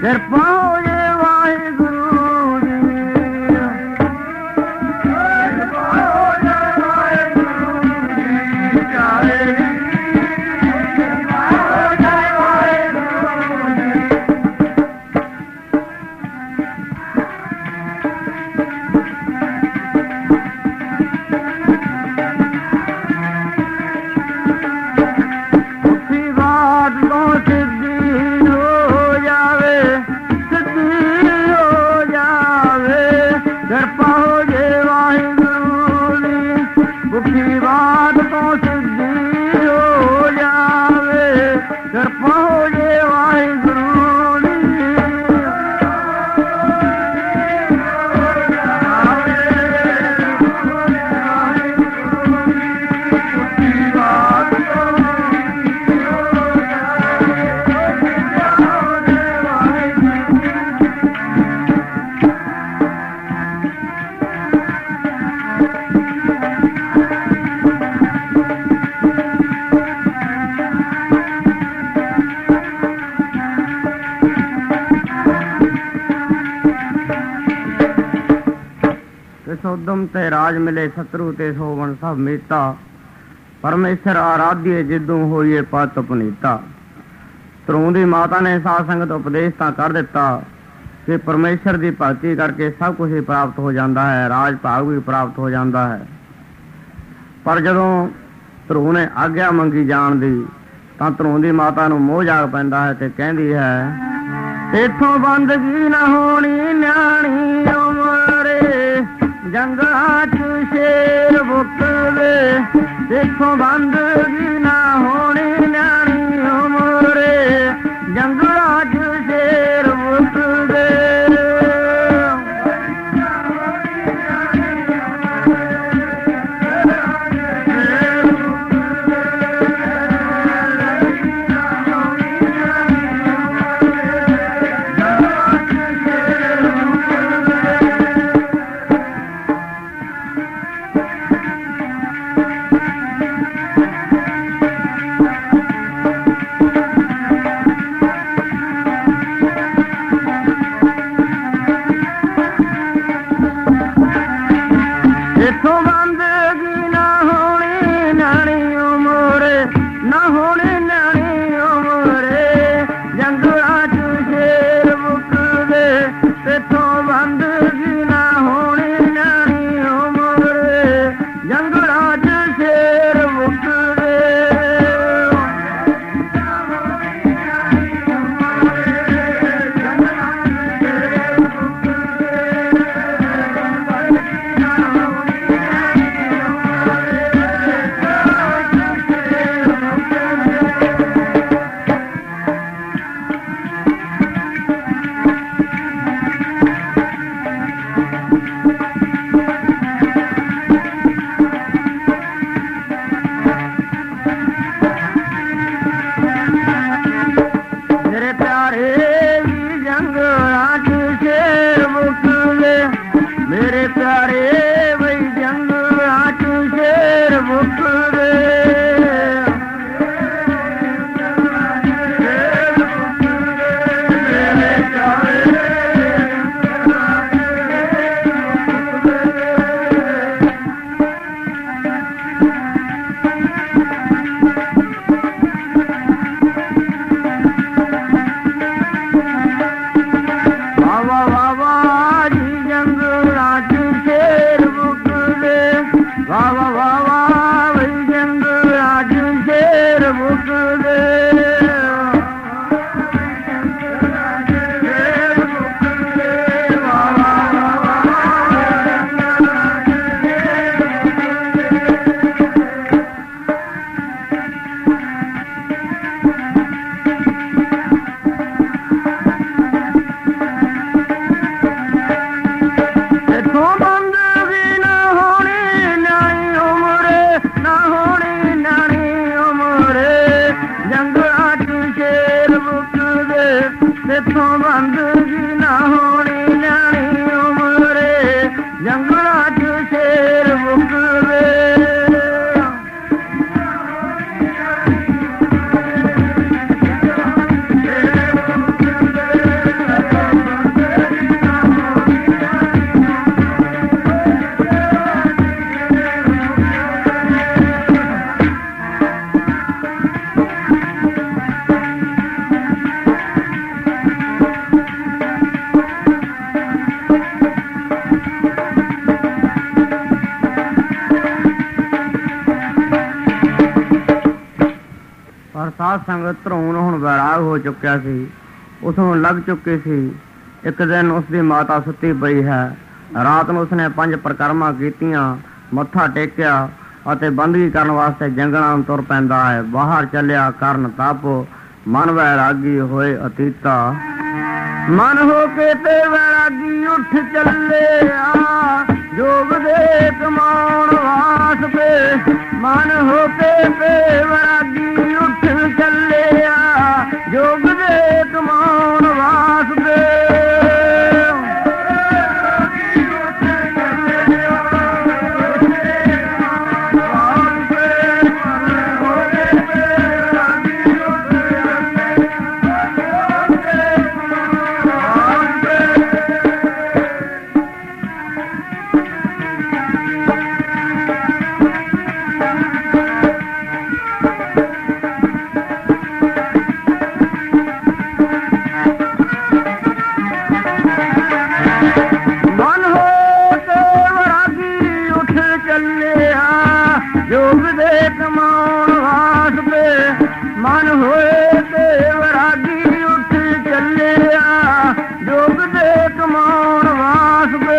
ਕਿਰਪਾ ਹੋ ਜੇ ਵਾਹਿਗੁਰੂ ਦੀ। ਕਿਰਪਾ ਹੋ ਜੇ ਵਾਹਿਗੁਰੂ ਦੀ ਚਾਹੇ। ਕਿਰਪਾ ਹੋ ਜੇ ਵਾਹਿਗੁਰੂ ਦੀ। ਮੁਖੀ ਬਾਤ ਤੋਂ ਸਿੱਧੀ ਹੋ ਜਾਵੇ, ਸਿੱਧੀ ਹੋ ਜਾਵੇ। ਕਿਰਪਾ ਹੋ ਜੇ ਵਾਹਿਗੁਰੂ ਦੀ। ਮੁਖੀ ਬਾਤ ਤੋਂ ਸਿੱਧੀ ਹੋ ਜਾਵੇ। ਕਿਰਪਾ ਹੋ ਜੇ ਵਾਹਿਗੁਰੂ ਦੀ। ਉਦਮ ਤੇ ਰਾਜ ਮਿਲੇ ਸਤਰੂ ਤੇ ਸੋਵਣ ਸਭ ਮੀਤਾ। ਪਰਮੇਸ਼ਰ ਆਰਾਧੀਏ ਜਿੱਦੂ ਹੋਈਏ ਪਤ ਪੁਨੀਤਾ। ਧਰੂ ਦੀ ਮਾਤਾ ਨੇ ਸਾਧ ਸੰਗਤ ਉਪਦੇਸ਼ ਤਾਂ ਕਰ ਦਿੱਤਾ ਕਿ ਪਰਮੇਸ਼ਰ ਦੀ ਭਗਤੀ ਕਰਕੇ ਸਭ ਕੁਝ ਹੀ ਪ੍ਰਾਪਤ ਹੋ ਜਾਂਦਾ ਹੈ, ਰਾਜ ਭਾਗ ਵੀ ਪ੍ਰਾਪਤ ਹੋ ਜਾਂਦਾ ਹੈ। ਪਰ ਜਦੋਂ ਧਰੂ ਨੇ ਆਗਿਆ ਮੰਗੀ ਜਾਣ ਦੀ ਤਾਂ ਧਰੂ ਦੀ ਮਾਤਾ ਨੂੰ ਮੋਹ ਜਾਗ ਪੈਂਦਾ ਹੈ ਤੇ ਕਹਿੰਦੀ ਹੈ, ਇੱਥੋਂ ਬੰਦਗੀ ਨਾ ਹੋਣੀ ਨਿਆਣੀ ਉਮਰੇ। ਜੰਗਲਾਂ ਚ ਸ਼ੇਰ ਬੁੱਕਦੇ, ਦੇਖੋ ਬੰਦਗੀ ਨਾ ਹੋਣੀ ਨਿਆਣੀ ਉਮਰੇ। ਜੰਗਲਾਂ ਚ ਸ਼ੇਰ ਬੁੱਕਦੇ। ਸਾਧ ਸੰਗਤ ਧਰੋਣ ਹੁਣ ਵੈਰਾਗ ਹੋ ਚੁੱਕਿਆ ਸੀ, ਉਸ ਨੂੰ ਲੱਗ ਚੁੱਕੀ ਸੀ। ਇੱਕ ਦਿਨ ਉਸ ਦੀ ਮਾਤਾ ਸੁੱਤੀ ਪਈ ਹੈ। ਰਾਤ ਨੂੰ ਉਸਨੇ ਪੰਜ ਪ੍ਰਕਰਮਾਂ ਕੀਤੀਆਂ, ਮੱਥਾ ਟੇਕਿਆ ਅਤੇ ਬੰਦਗੀ ਕਰਨ ਵਾਸਤੇ ਜੰਗਲਾਂ ਨੂੰ ਤੁਰ ਪੈਂਦਾ ਹੈ। ਬਾਹਰ ਚੱਲਿਆ ਕਰਨ ਤਪ, ਮਨ ਵੈਰਾਗੀ ਹੋਏ ਅਤੀਤਾ। ਮਨ ਹੋ ਕੇ ਤੇ ਵੈਰਾਗੀ ਉੱਠ ਚੱਲਿਆ, ਜੋਗ ਦੇ ਕਮਾਉਣ ਵਾਸਤੇ। ਮਨ ਹੋ ਕੇ ਤੇ ਵੈਰਾਗੀ ਉੱਠ ਚੱਲਿਆ, ਜੋਗ ਦੇ ਕਮਾਉਣ ਵਾਸਤੇ। ਮਨ ਹੋਏ ਤੇ ਵੈਰਾਗੀ ਉੱਠ ਚੱਲਿਆ, ਜੋਗ ਦੇ ਕਮਾਉਣ ਵਾਸਤੇ।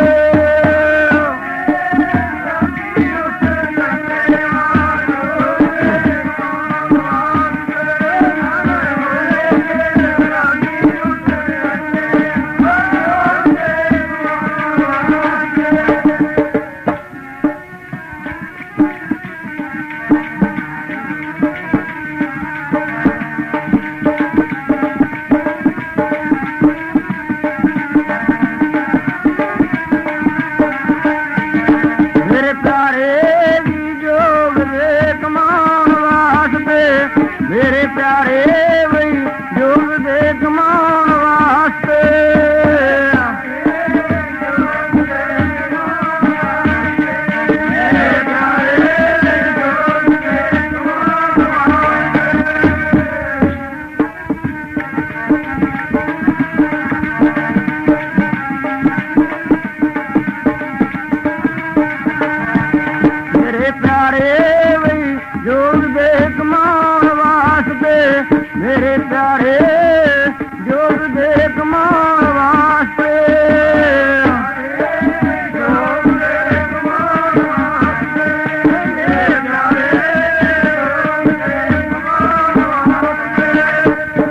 ਮੇਰੇ ਪਿਆਰੇ ਬਈ ਜੋਗ ਦੇ ਕਮਾਉਣ ਵਾਸਤੇ। ਮੇਰੇ ਪਿਆਰੇ ਬਈ ਜੋਗ ਦੇ ਕਮਾਉਣ ਵਾਸਤੇ। ਮੇਰੇ ਪਿਆਰੇ ਜੋਗ ਦੇ ਕਮਾਉਣ ਵਾਸਤੇ। ਜੋਗ ਦੇ ਕਮਾਉਣ ਵਾਸਤੇ। ਮੇਰੇ ਪਿਆਰੇ ਜੋਗ ਦੇ ਕਮਾਉਣ ਵਾਸਤੇ।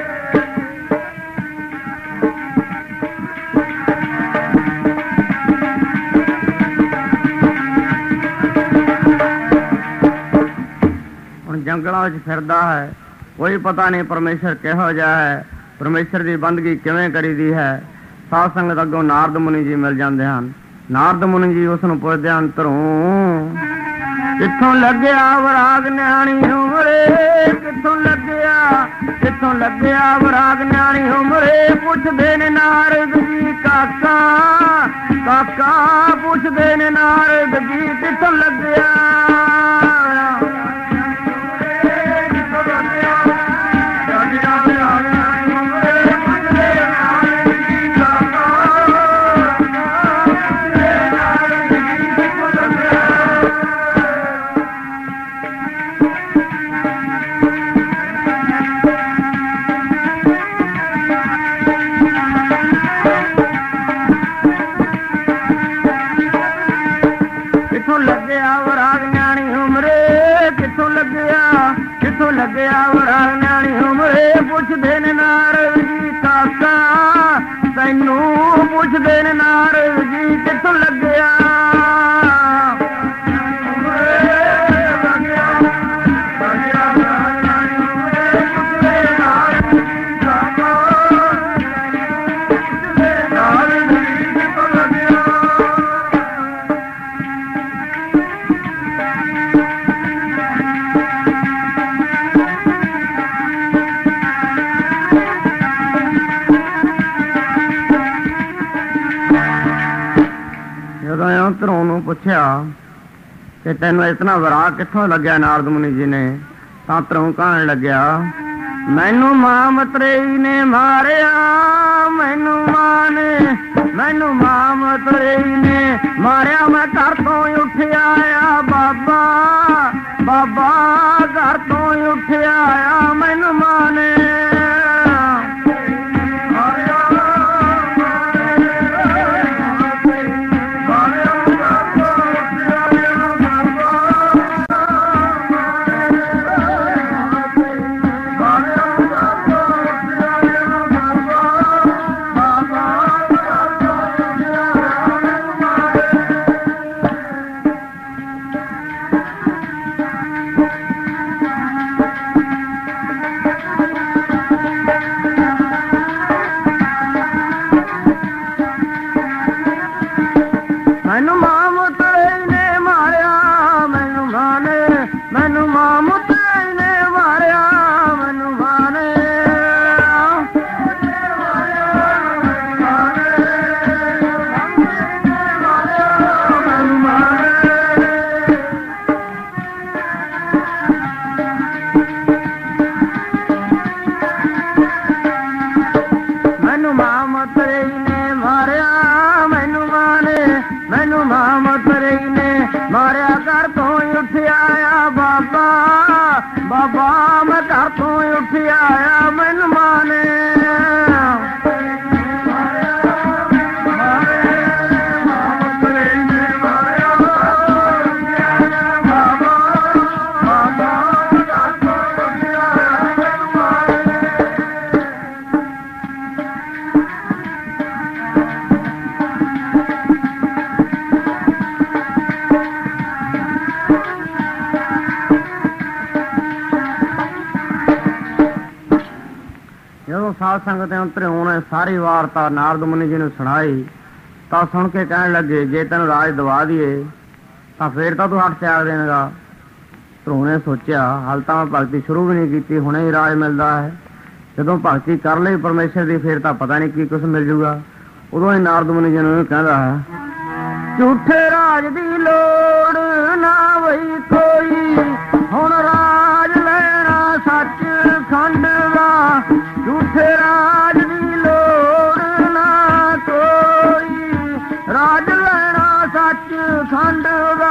ਹੁਣ ਜੰਗਲਾਂ ਵਿੱਚ ਫਿਰਦਾ ਹੈ, ਕੋਈ ਪਤਾ ਨਹੀਂ ਪਰਮੇਸ਼ਰ ਕਿਹੋ ਜਿਹਾ ਹੈ, ਪਰਮੇਸ਼ਰ ਦੀ ਬੰਦਗੀ ਕਿਵੇਂ ਕਰੀਦੀ ਹੈ। ਸਾਧ ਸੰਗਤ ਅੱਗੋਂ ਨਾਰਦ ਮੁਨੀ ਜੀ ਮਿਲ ਜਾਂਦੇ ਹਨ। ਨਾਰਦ ਮੁਨੀ ਜੀ ਉਸ ਨੂੰ ਪੁੱਛਦੇ ਹਨ, ਧਰੋਂ ਕਿੱਥੋਂ ਲੱਗਿਆ ਵਰਾਗ ਨਿਆਣੀ ਉਮਰੇ? ਕਿੱਥੋਂ ਲੱਗਿਆ ਕਿੱਥੋਂ ਲੱਗਿਆ ਵਰਾਗ ਨਿਆਣੀ ਉਮਰੇ? ਪੁੱਛਦੇ ਨੇ ਨਾਰਦ ਜੀ ਕਾਕਾ ਕਾਕਾ, ਪੁੱਛਦੇ ਨੇ ਨਾਰਦ ਜੀ ਕਿੱਥੋਂ ਲੱਗਿਆ? ਕਿੱਥੋਂ ਲੱਗਿਆ ਵਰਾਗ ਨਿਆਣੀ ਉਮਰੇ? ਕਿੱਥੋਂ ਲੱਗਿਆ ਕਿੱਥੋਂ ਲੱਗਿਆ ਵਰਾਗ ਨਿਆਣੀ ਉਮਰੇ? ਪੁੱਛਦੇ ਨੇ ਨਾਰਦ ਜੀ ਕਾਕਾ, ਤੈਨੂੰ ਪੁੱਛਦੇ ਨੇ ਨਾਰਦ ਜੀ ਕਿੱਥੋਂ ਲੱਗਿਆ? ਜਦੋਂ ਧਰੋਂ ਨੂੰ ਪੁੱਛਿਆ ਕਿ ਤੈਨੂੰ ਇਤਨਾ ਵਰਾਗ ਕਿੱਥੋਂ ਲੱਗਿਆ ਨਾਰਦ ਮੁਨੀ ਜੀ ਨੇ, ਤਾਂ ਧਰੋਂ ਕਹਿਣ ਲੱਗਿਆ, ਮੈਨੂੰ ਮਾਂ ਮਤਰੇਈ ਨੇ ਮਾਰਿਆ, ਮੈਨੂੰ ਮਾਂ ਨੇ ਮੈਨੂੰ ਮਾਂ ਮਤਰੇਈ ਨੇ ਮਾਰਿਆ। ਮੈਂ ਘਰ ਤੋਂ ਉੱਠਿਆ ਆ ਬਾਬਾ ਬਾਬਾ, ਘਰ ਤੋਂ ਉੱਠਿਆ ਆ, ਮੈਨੂੰ ਮਾਂ ਜਦੋਂ ਸਾਧ ਸੰਗਤ ਧਰਿਓ ਨੇ ਸਾਰੀ ਵਾਰਤਾ ਨਾਰਦ ਮੁਨੀ ਜੀ ਨੂੰ ਸੁਣਾਈ ਤਾਂ ਸੁਣ ਕੇ ਕਹਿਣ ਲੱਗੇ, ਜੇ ਤੈਨੂੰ ਰਾਜ ਦਵਾ ਦਈਏ ਤਾਂ ਫੇਰ ਤਾਂ ਤੂੰ ਹੱਥ ਤਿਆਗ ਦੇਣਗਾ। ਧਰੋਂ ਨੇ ਸੋਚਿਆ, ਹਾਲ ਤਾਂ ਮੈਂ ਭਗਤੀ ਸ਼ੁਰੂ ਵੀ ਨਹੀਂ ਕੀਤੀ, ਹੁਣੇ ਹੀ ਰਾਜ ਮਿਲਦਾ ਹੈ। ਜਦੋਂ ਭਗਤੀ ਕਰ ਲਈ ਪਰਮੇਸ਼ਰ ਦੀ ਫੇਰ ਤਾਂ ਪਤਾ ਨਹੀਂ ਕੀ ਕੁਛ ਮਿਲ ਜੂਗਾ। ਉਦੋਂ ਹੀ ਨਾਰਦ ਮੁਨੀ ਜੀ ਨੂੰ ਕਹਿੰਦਾ ਹੈ, ਝੂਠੇ ਰਾਜ ਦੀ ਲੋੜ ਨਾ ਵਈ ਕੋਈ, ਹੁਣ ਰਾਜ ਲੈਣਾ ਸੱਚ ਖੰਡ ਦਾ। ਝੂਠੇ ਰਾਜ ਦੀ ਲੋੜ ਨਾ ਕੋਈ, ਰਾਜ ਲੈਣਾ ਸੱਚ ਖੰਡ ਦਾ।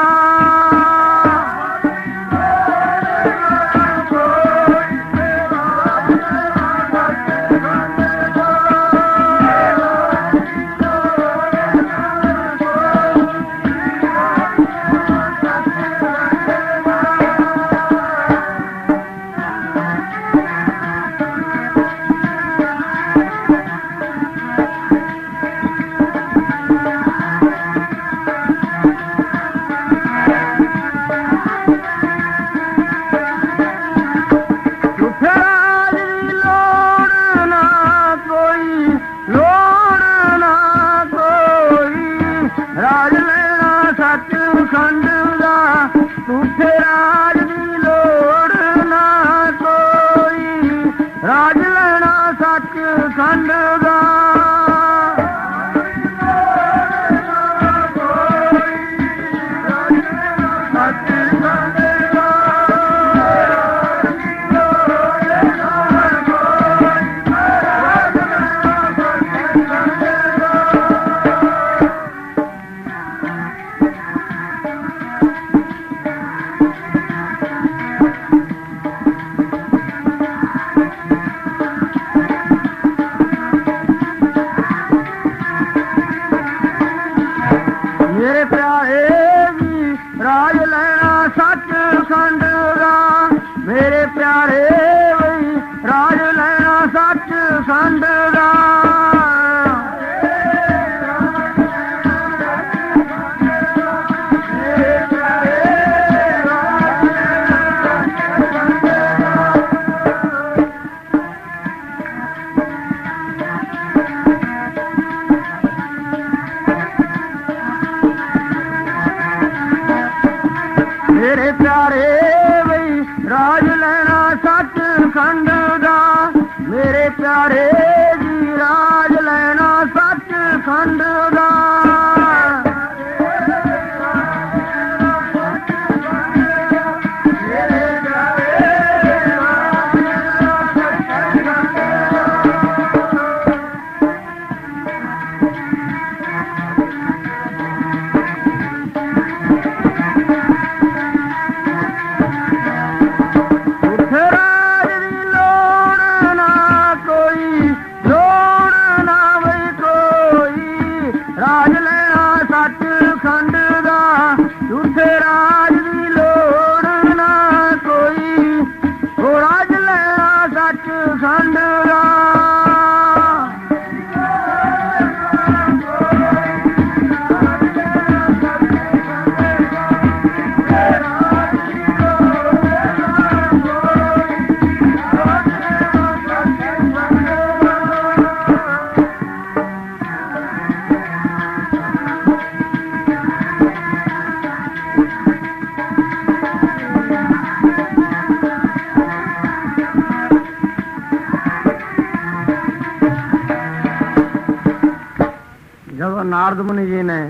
ਨਾਰਦ ਮੁਨੀ ਜੀ ਨੇ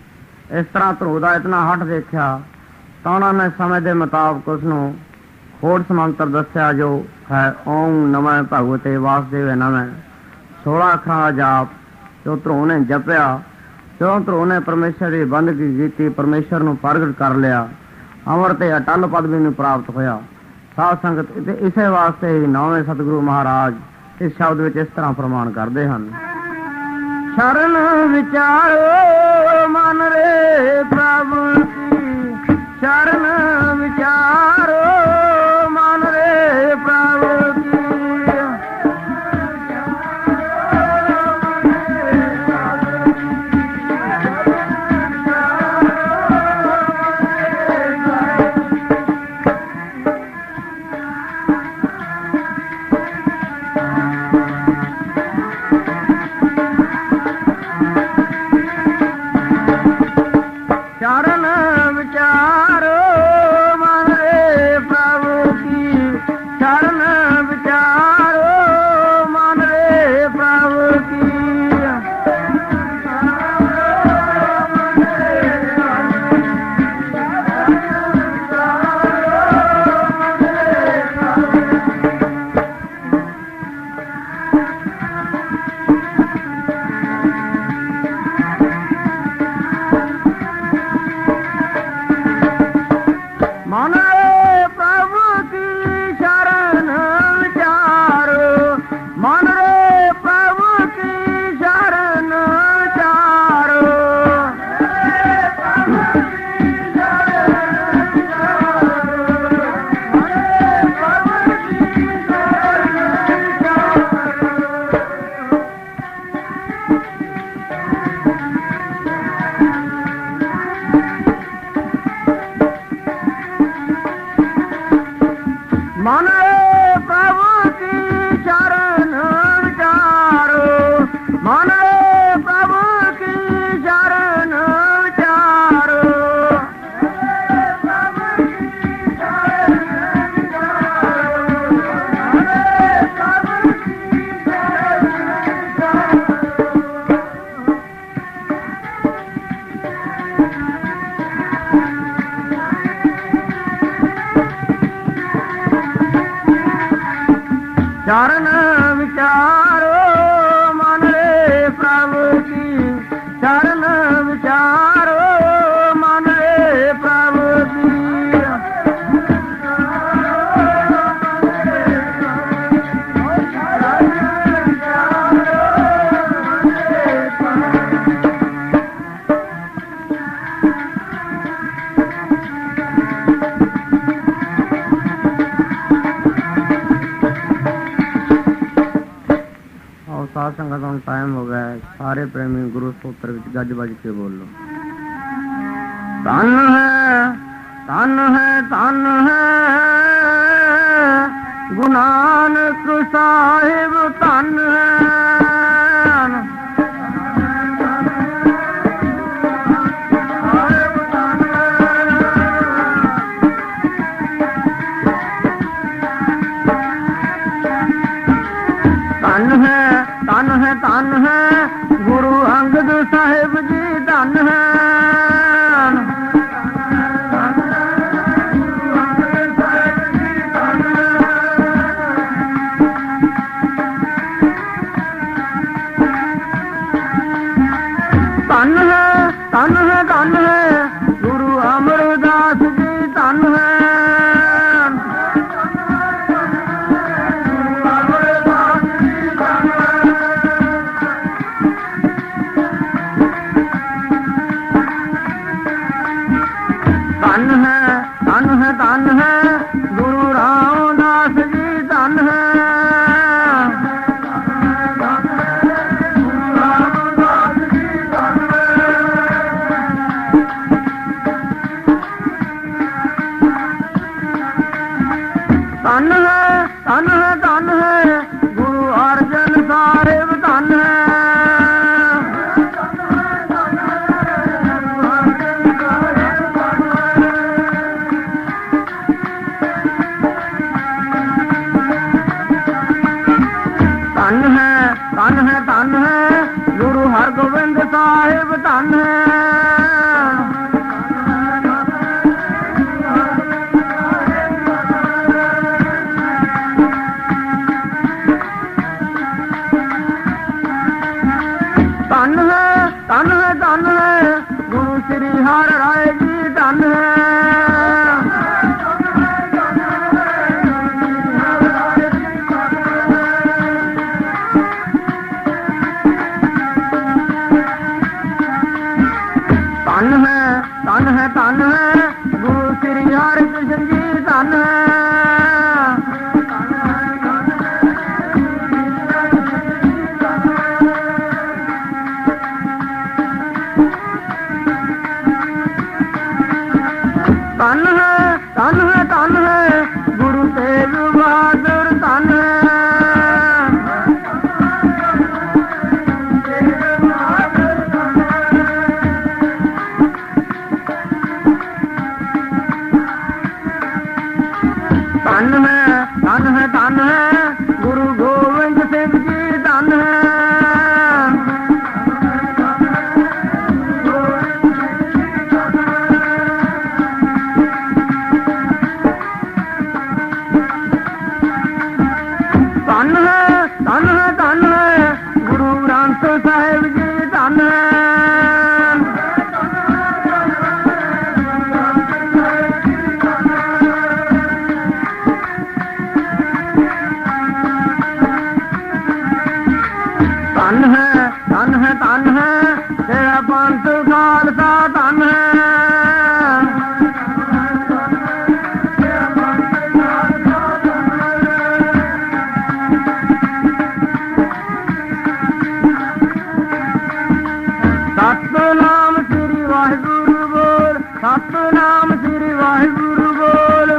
ਇਸ ਤਰ੍ਹਾਂ ਧਰੋਂ ਦਾ ਇਤਨਾ ਹੱਠ ਦੇਖਿਆ ਤਾਂ ਉਹਨਾਂ ਨੇ ਸਮੇਂ ਦੇ ਮੁਤਾਬਕ ਉਸਨੂੰ ਖੋੜ ਸਮੰਤਰ ਦੱਸਿਆ, ਜੋ ਹੈ ਓਮ ਨਮः ਭਗਵਤੇ ਵਾਸੁਦੇਵ ਨਮः। ਸੋਲਾਂ ਅੱਖਰਾਂ ਦਾ ਜਾਪ ਜੋ ਧਰੋਂ ਨੇ ਜਪਿਆ। ਜਦੋਂ ਧਰੋਂ ਨੇ ਪਰਮੇਸ਼ਰ ਦੀ ਬੰਦਗੀ ਕੀਤੀ, ਪਰਮੇਸ਼ਰ ਨੂੰ ਪ੍ਰਗਟ ਕਰ ਲਿਆ, ਅਮਰ ਤੇ ਅਟਲ ਪਦਵੀ ਨੂੰ ਪ੍ਰਾਪਤ ਹੋਇਆ। ਸਾਧ ਸੰਗਤ ਇਸੇ ਵਾਸਤੇ ਹੀ ਨੌਵੇਂ ਸਤਿਗੁਰੂ ਮਹਾਰਾਜ ਇਸ ਸ਼ਬਦ ਵਿੱਚ ਇਸ ਤਰ੍ਹਾਂ ਫਰਮਾਨ ਕਰਦੇ ਹਨ, ਸ਼ਰਨ ਵਿਚਾਰੋ ਮਨ ਰੇ ਪ੍ਰਭੂ ਕੀ, ਸ਼ਰਨ ਵਿਚਾਰੋ ਮਨ ਰੇ ਪ੍ਰਭੂ ਕੀ। ਚਰਨ ਵਿਚਾਰੋ ਮਨ ਰੇ ਪ੍ਰਭ ਕੀ, ਚਰਨ ਵਿਚਾਰੋ ਮਨ ਰੇ ਪ੍ਰਭ ਕੀ। ਸਾਧ ਸੰਗਤ ਹੁਣ ਟਾਈਮ ਹੋ ਗਿਆ, ਸਾਰੇ ਪ੍ਰੇਮੀ ਗੁਰੂ ਸੂਤਰ ਵਿੱਚ ਗੱਜ ਵੱਜ ਕੇ ਬੋਲੋ। ਧਨ ਹੈ ਧਨ ਹੈ ਧਨ ਹੈ ਗੁਰੂ ਨਾਨਕ ਸਾਹਿਬ, ਧਨ ਹੈ। ਧਨ ਹੈ ਧਨ ਹੈ ਧਨ ਹੈ ਗੁਰੂ ਅੰਗਦ ਸਾਹਿਬ ਜੀ, ਧਨ ਹੈ। ਧਨ ਹੈ ਧਨ ਹੈ ਧਨ ਹੈ ਗੁਰੂ ਅਮਰਦਾਸ ਜੀ, ਧਨ ਹੈ। ਧਨ ਹੈ ਧਨ ਹੈ ਧਨ ਹੈ ਗੁਰੂ ਰਾਮਦਾਸ ਜੀ, ਧਨ ਹੈ। ਧਨ ਹੈ ਧਨ ਹੈ ਧਨ ਹੈ ਗੁਰੂ ਅਰਜਨ ਸਾਹਿਬ, ਧਨ ਹੈ। ਧਨ ਹੈ ਧਨ ਹੈ ਧਨ ਹੈ ਗੁਰੂ ਹਰਗੋਬਿੰਦ ਸਾਹਿਬ, ਧਨ ਹੈ। ਧਨ ਹੈ ਧਨ ਹੈ ਧਨ ਹੈ ਗੁਰੂ ਸ੍ਰੀ ਹਰਿ ਰਾਏ ਜੀ, ਧਨ ਹੈ। ਧਨ ਹੈ ਧਨ ਹੈ ਧਨ ਹੈ ਗੁਰੂ ਸ੍ਰੀ ਹਰਿ ਕ੍ਰਿਸ਼ਨ ਜੀ, ਧਨ ਹੈ। ਧਨ ਹੈ ਧਨ ਹੈ ਧਨ ਹੈ ਗੁਰੂ ਤੇਗ ਬਹਾਦਰ, ਧਨ ਹੈ। ਧਨ ਹੈ ਧਨ ਹੈ ਧਨ ਹੈ ਗੁਰੂ ਗੋਬਿੰਦ ਸਿੰਘ ਜੀ, ਧਨ ਹੈ। ਧਨ ਹੈ ਧਨ ਹੈ ਧਨ ਹੈ ਗੁਰੂ ਗ੍ਰੰਥ ਸਾਹਿਬ ਜੀ, ਧਨ ਹੈ। ਧਨ ਹੈ ਧਨ ਹੈ ਧਨ ਹੈ ਤੇਰਾ ਪੰਥ ਖਾਲਸਾ, ਧਨ ਹੈ। ਸਤਿਨਾਮ ਸ੍ਰੀ ਵਾਹਿਗੁਰੂ ਬੋਲ, ਸਤਿਨਾਮ ਸ੍ਰੀ ਵਾਹਿਗੁਰੂ ਬੋਲ।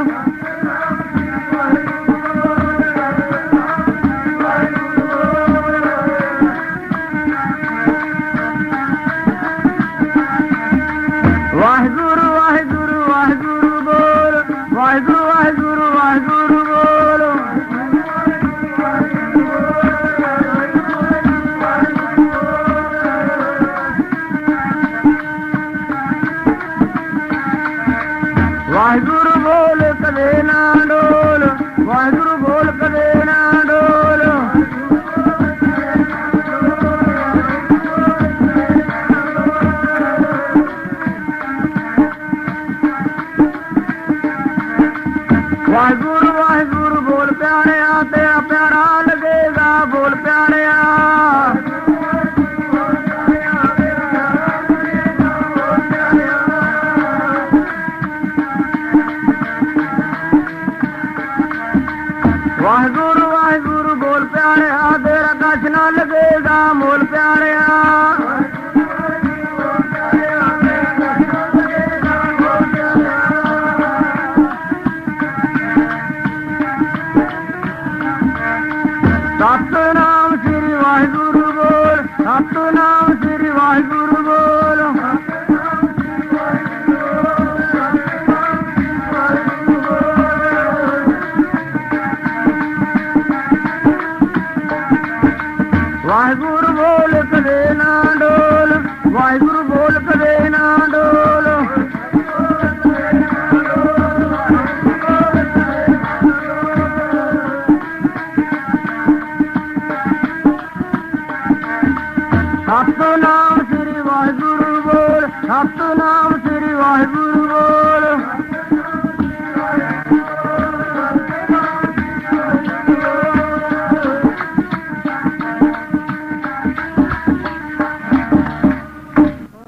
ਕਛ ਨਾ ਲੱਗੇਗਾ ਮੋਲ ਪਿਆਰਿਆ। ਸਤਿਨਾਮ ਸ੍ਰੀ ਵਾਹਿਗੁਰੂ ਬੋਲ, ਸਤਿਨਾਮ ਸ੍ਰੀ ਵਾਹਿਗੁਰੂ ਬੋਲ। ਵਾਹਿਗੁਰੂ ਬੋਲ ਕਦੇ ਨਾ ਡੋਲ, ਵਾਹਿਗੁਰੂ ਬੋਲ ਕਦੇ ਨਾ ਡੋਲ। ਸਤਿਨਾਮ ਸ੍ਰੀ ਵਾਹਿਗੁਰੂ ਬੋਲ, ਸਤਿਨਾਮ